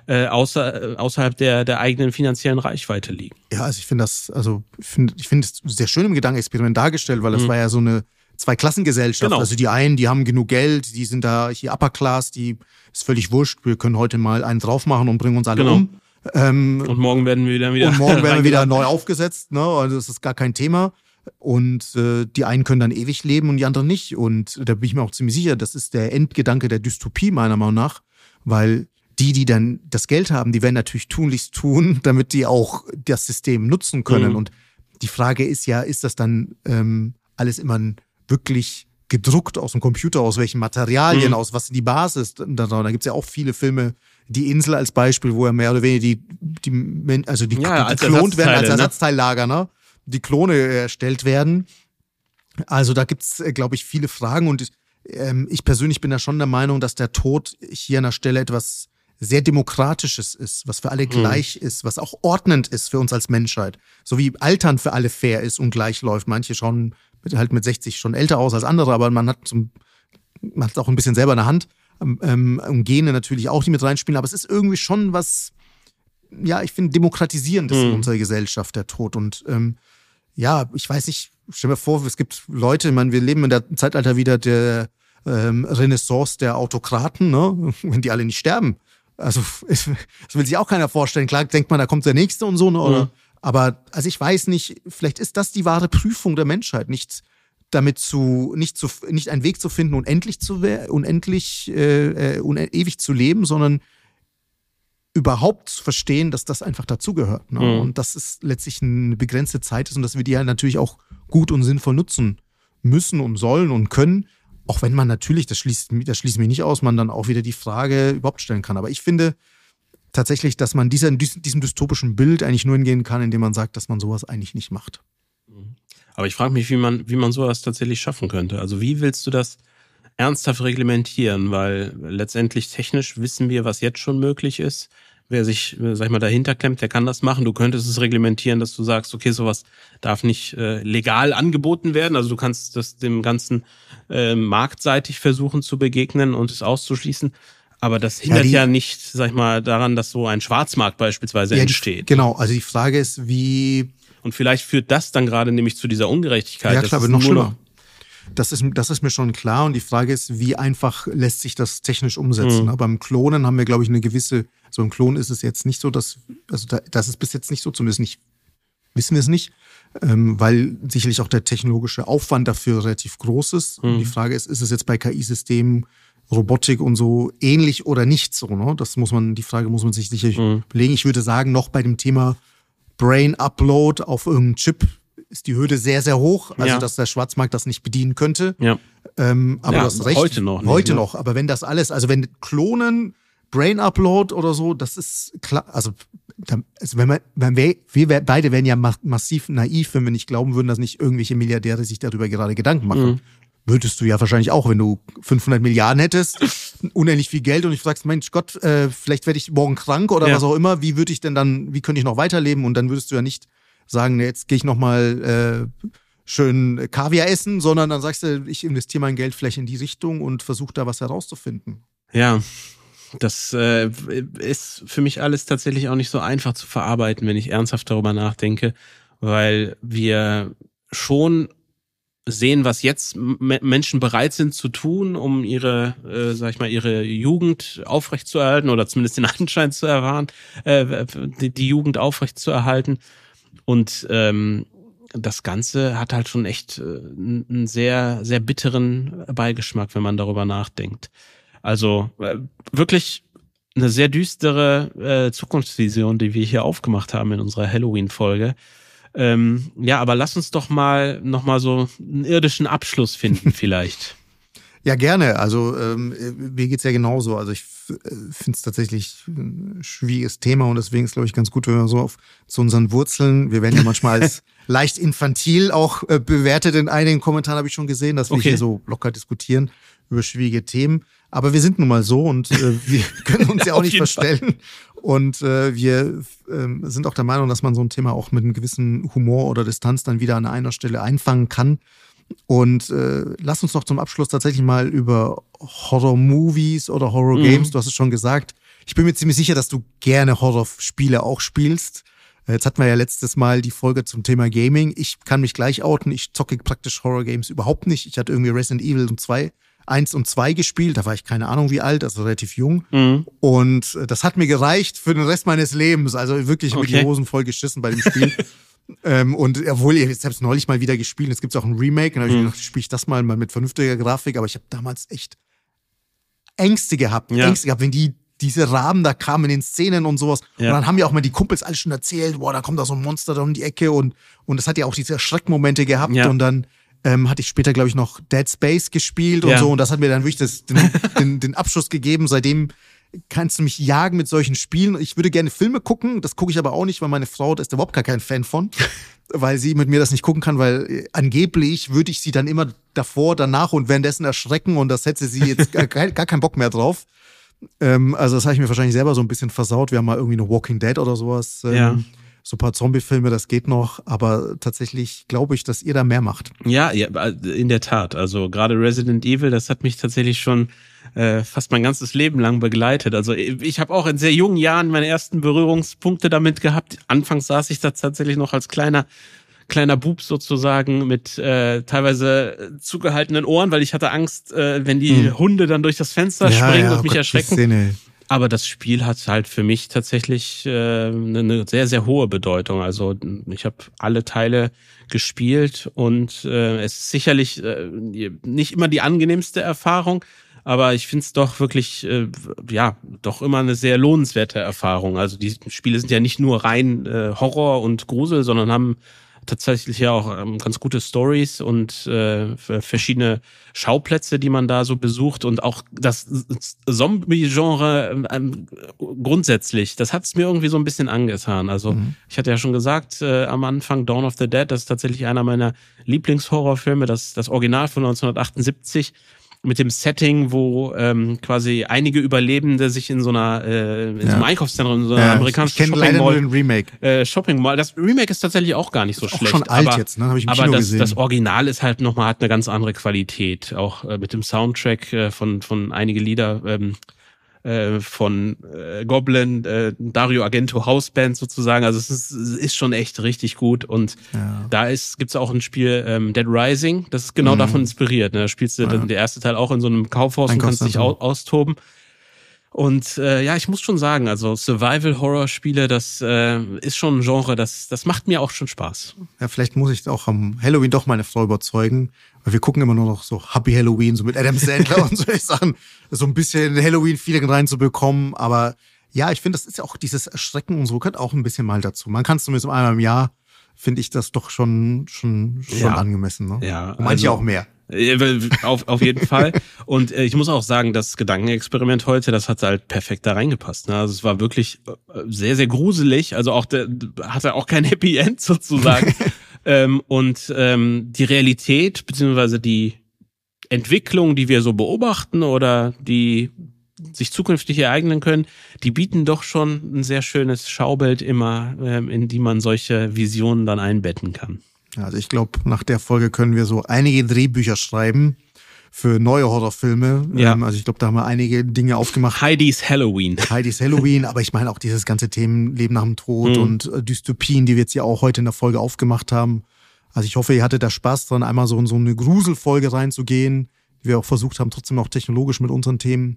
außerhalb der eigenen finanziellen Reichweite liegen. Ja, also ich finde ich finde es sehr schön im Gedankenexperiment dargestellt, weil das war ja so eine Zweiklassengesellschaft. Genau. Also die einen, die haben genug Geld, die sind da hier Upper Class, die ist völlig wurscht, wir können heute mal einen drauf machen und bringen uns alle um. Und morgen werden wir wieder neu aufgesetzt, ne? Also das ist gar kein Thema. Und die einen können dann ewig leben und die anderen nicht. Und da bin ich mir auch ziemlich sicher, das ist der Endgedanke der Dystopie meiner Meinung nach, weil die dann das Geld haben, die werden natürlich tunlichst tun, damit die auch das System nutzen können. Und die Frage ist ja, ist das dann alles immer wirklich gedruckt aus dem Computer, aus welchen Materialien, aus was die Basis? Da gibt's ja auch viele Filme, Die Insel als Beispiel, wo ja mehr oder weniger die geklont werden als Ersatzteillager, ne? Die Klone erstellt werden. Also da gibt's, glaube ich, viele Fragen und ich persönlich bin da schon der Meinung, dass der Tod hier an der Stelle etwas sehr Demokratisches ist, was für alle gleich ist, was auch ordnend ist für uns als Menschheit. So wie Altern für alle fair ist und gleich läuft. Manche schauen halt mit 60 schon älter aus als andere, aber man hat auch ein bisschen selber in der Hand. Gene natürlich auch, die mit reinspielen, aber es ist irgendwie schon was, ja, ich finde, demokratisierendes in unserer Gesellschaft, der Tod. Und ich weiß nicht, stell mir vor, es gibt Leute, ich meine, wir leben in der Zeitalter wieder der Renaissance der Autokraten, ne? Wenn die alle nicht sterben. Also das will sich auch keiner vorstellen. Klar denkt man, da kommt der Nächste und so, ne? Oder? Aber also ich weiß nicht, vielleicht ist das die wahre Prüfung der Menschheit, nicht einen Weg zu finden, ewig zu leben, sondern überhaupt zu verstehen, dass das einfach dazugehört. Ne? Und dass es letztlich eine begrenzte Zeit ist und dass wir die halt natürlich auch gut und sinnvoll nutzen müssen und sollen und können. Auch wenn man natürlich, das schließt mich nicht aus, man dann auch wieder die Frage überhaupt stellen kann. Aber ich finde tatsächlich, dass man diesem dystopischen Bild eigentlich nur hingehen kann, indem man sagt, dass man sowas eigentlich nicht macht. Aber ich frage mich, wie man sowas tatsächlich schaffen könnte. Also wie willst du das ernsthaft reglementieren? Weil letztendlich technisch wissen wir, was jetzt schon möglich ist. Wer sich, sag ich mal, dahinter klemmt, der kann das machen. Du könntest es reglementieren, dass du sagst, okay, sowas darf nicht legal angeboten werden. Also du kannst das dem Ganzen marktseitig versuchen zu begegnen und es auszuschließen. Aber das hindert ja nicht, sag ich mal, daran, dass so ein Schwarzmarkt beispielsweise entsteht. Genau, also die Frage ist, wie... Und vielleicht führt das dann gerade nämlich zu dieser Ungerechtigkeit. Ja klar, aber noch schlimmer. Das ist mir schon klar und die Frage ist, wie einfach lässt sich das technisch umsetzen. Beim Klonen haben wir, glaube ich, eine gewisse, so im Klon ist es jetzt nicht so, das ist bis jetzt nicht so, zumindest nicht, wissen wir es nicht, weil sicherlich auch der technologische Aufwand dafür relativ groß ist. Und die Frage ist es jetzt bei KI-Systemen, Robotik und so ähnlich oder nicht so, ne? Die Frage muss man sich sicherlich überlegen. Ich würde sagen, noch bei dem Thema Brain Upload auf irgendeinen Chip ist die Hürde sehr, sehr hoch, also dass der Schwarzmarkt das nicht bedienen könnte. Ja. Aber du hast recht. Heute noch. Noch. Aber wenn das alles, also wenn Klonen, Brain Upload oder so, das ist klar, also wir beide wären ja massiv naiv, wenn wir nicht glauben würden, dass nicht irgendwelche Milliardäre sich darüber gerade Gedanken machen. Würdest du ja wahrscheinlich auch, wenn du 500 Milliarden hättest, unendlich viel Geld und ich fragst, Mensch Gott, vielleicht werde ich morgen krank oder was auch immer, wie könnte ich noch weiterleben? Und dann würdest du ja nicht sagen, jetzt gehe ich nochmal schön Kaviar essen, sondern dann sagst du, ich investiere mein Geld vielleicht in die Richtung und versuche da was herauszufinden. Ja, das ist für mich alles tatsächlich auch nicht so einfach zu verarbeiten, wenn ich ernsthaft darüber nachdenke, weil wir schon sehen, was jetzt Menschen bereit sind zu tun, um ihre Jugend aufrechtzuerhalten oder zumindest den Anschein zu erwahren, die Jugend aufrechtzuerhalten. Und das Ganze hat halt schon echt einen sehr, sehr bitteren Beigeschmack, wenn man darüber nachdenkt. Also wirklich eine sehr düstere Zukunftsvision, die wir hier aufgemacht haben in unserer Halloween-Folge. Ja, aber lass uns doch nochmal so einen irdischen Abschluss finden vielleicht. Ja, gerne. Also mir geht's ja genauso. Also ich finde es tatsächlich ein schwieriges Thema und deswegen ist, glaube ich, ganz gut, wenn wir so zu unseren Wurzeln, wir werden ja manchmal als leicht infantil auch bewertet in einigen Kommentaren, habe ich schon gesehen, dass wir hier so locker diskutieren über schwierige Themen. Aber wir sind nun mal so und wir können uns ja auch nicht verstellen. Und wir sind auch der Meinung, dass man so ein Thema auch mit einem gewissen Humor oder Distanz dann wieder an einer Stelle einfangen kann. Und lass uns noch zum Abschluss tatsächlich mal über Horror-Movies oder Horror-Games, du hast es schon gesagt. Ich bin mir ziemlich sicher, dass du gerne Horrorspiele auch spielst. Jetzt hatten wir ja letztes Mal die Folge zum Thema Gaming. Ich kann mich gleich outen, ich zocke praktisch Horror-Games überhaupt nicht. Ich hatte irgendwie Resident Evil 1 und 2 gespielt, da war ich keine Ahnung wie alt, also relativ jung. Und das hat mir gereicht für den Rest meines Lebens. Also wirklich mit die Hosen voll geschissen bei dem Spiel. Und obwohl, ich habe es neulich mal wieder gespielt, jetzt gibt es auch ein Remake, und da habe ich mir gedacht, spiele ich das mal mit vernünftiger Grafik, aber ich habe damals echt Ängste gehabt, wenn diese Rahmen da kamen in den Szenen und sowas. Ja. Und dann haben ja auch mal die Kumpels alles schon erzählt, boah, da kommt da so ein Monster da um die Ecke und das hat ja auch diese Schreckmomente gehabt und dann hatte ich später, glaube ich, noch Dead Space gespielt und so und das hat mir dann wirklich den Abschuss gegeben. Seitdem kannst du mich jagen mit solchen Spielen. Ich würde gerne Filme gucken, das gucke ich aber auch nicht, weil meine Frau, da ist überhaupt gar kein Fan von, weil sie mit mir das nicht gucken kann, weil angeblich würde ich sie dann immer davor, danach und währenddessen erschrecken und das hätte sie jetzt gar keinen Bock mehr drauf. Also das habe ich mir wahrscheinlich selber so ein bisschen versaut. Wir haben mal irgendwie eine Walking Dead oder sowas. So ein paar Zombie-Filme, das geht noch, aber tatsächlich glaube ich, dass ihr da mehr macht. Ja, in der Tat. Also gerade Resident Evil, das hat mich tatsächlich schon fast mein ganzes Leben lang begleitet. Also ich habe auch in sehr jungen Jahren meine ersten Berührungspunkte damit gehabt. Anfangs saß ich da tatsächlich noch als kleiner Bub sozusagen mit teilweise zugehaltenen Ohren, weil ich hatte Angst, wenn die Hunde dann durch das Fenster springen und mich erschrecken. Aber das Spiel hat halt für mich tatsächlich eine sehr, sehr hohe Bedeutung. Also ich habe alle Teile gespielt und es ist sicherlich nicht immer die angenehmste Erfahrung, aber ich finde es doch wirklich, doch immer eine sehr lohnenswerte Erfahrung. Also die Spiele sind ja nicht nur rein Horror und Grusel, sondern haben tatsächlich ja auch ganz gute Stories und verschiedene Schauplätze, die man da so besucht und auch das Zombie-Genre grundsätzlich, das hat es mir irgendwie so ein bisschen angetan. Also ich hatte ja schon gesagt am Anfang, Dawn of the Dead, das ist tatsächlich einer meiner Lieblingshorrorfilme, das Original von 1978 mit dem Setting, wo quasi einige Überlebende sich in so einer in so einem Einkaufszentrum, in so einer amerikanischen Shopping Mall, den Remake. Shopping Mall. Das Remake ist tatsächlich auch gar nicht so schlecht. Auch schon alt jetzt, ne? Habe ich im Kino gesehen. Das Original ist halt nochmal, hat eine ganz andere Qualität. Auch mit dem Soundtrack von einige Lieder von Goblin, Dario Argento Houseband sozusagen. Also es ist schon echt richtig gut. Und da gibt's auch ein Spiel Dead Rising, das ist genau davon inspiriert. Ne? Da spielst du dann der erste Teil auch in so einem Kaufhaus und kannst dich austoben. Und ich muss schon sagen, also Survival-Horror-Spiele, das ist schon ein Genre, das macht mir auch schon Spaß. Ja, vielleicht muss ich auch am Halloween doch meine Frau überzeugen, weil wir gucken immer nur noch so Happy Halloween, so mit Adam Sandler und solche Sachen, so ein bisschen Halloween-Feeling reinzubekommen. Aber ja, ich finde, das ist ja auch dieses Erschrecken und so, gehört auch ein bisschen mal dazu. Man kann es zumindest einmal im Jahr, finde ich das doch schon angemessen. Ne? Ja, und manche auch mehr. Auf jeden Fall. Und ich muss auch sagen, das Gedankenexperiment heute, das hat halt perfekt da reingepasst. Ne? Also es war wirklich sehr, sehr gruselig. Also auch hatte auch kein Happy End sozusagen. Und die Realität beziehungsweise die Entwicklung, die wir so beobachten oder die sich zukünftig ereignen können, die bieten doch schon ein sehr schönes Schaubild immer, in die man solche Visionen dann einbetten kann. Also ich glaube, nach der Folge können wir so einige Drehbücher schreiben für neue Horrorfilme. Ja. Also ich glaube, da haben wir einige Dinge aufgemacht. Heidi's Halloween, aber ich meine auch dieses ganze Themen Leben nach dem Tod und Dystopien, die wir jetzt ja auch heute in der Folge aufgemacht haben. Also ich hoffe, ihr hattet da Spaß dran, einmal so in so eine Gruselfolge reinzugehen, die wir auch versucht haben, trotzdem auch technologisch mit unseren Themen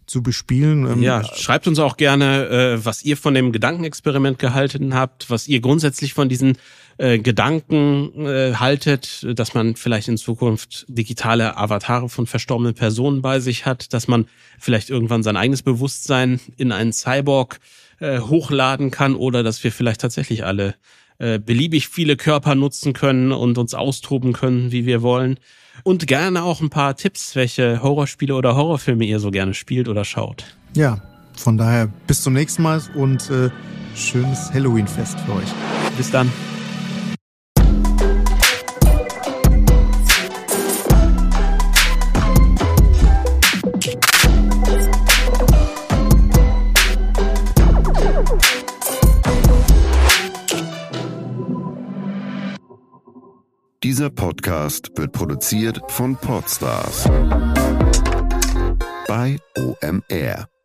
zu bespielen. Ja, schreibt uns auch gerne, was ihr von dem Gedankenexperiment gehalten habt, was ihr grundsätzlich von diesen Gedanken haltet, dass man vielleicht in Zukunft digitale Avatare von verstorbenen Personen bei sich hat, dass man vielleicht irgendwann sein eigenes Bewusstsein in einen Cyborg hochladen kann oder dass wir vielleicht tatsächlich alle beliebig viele Körper nutzen können und uns austoben können, wie wir wollen. Und gerne auch ein paar Tipps, welche Horrorspiele oder Horrorfilme ihr so gerne spielt oder schaut. Ja, von daher bis zum nächsten Mal und schönes Halloween-Fest für euch. Bis dann. Dieser Podcast wird produziert von Podstars bei OMR.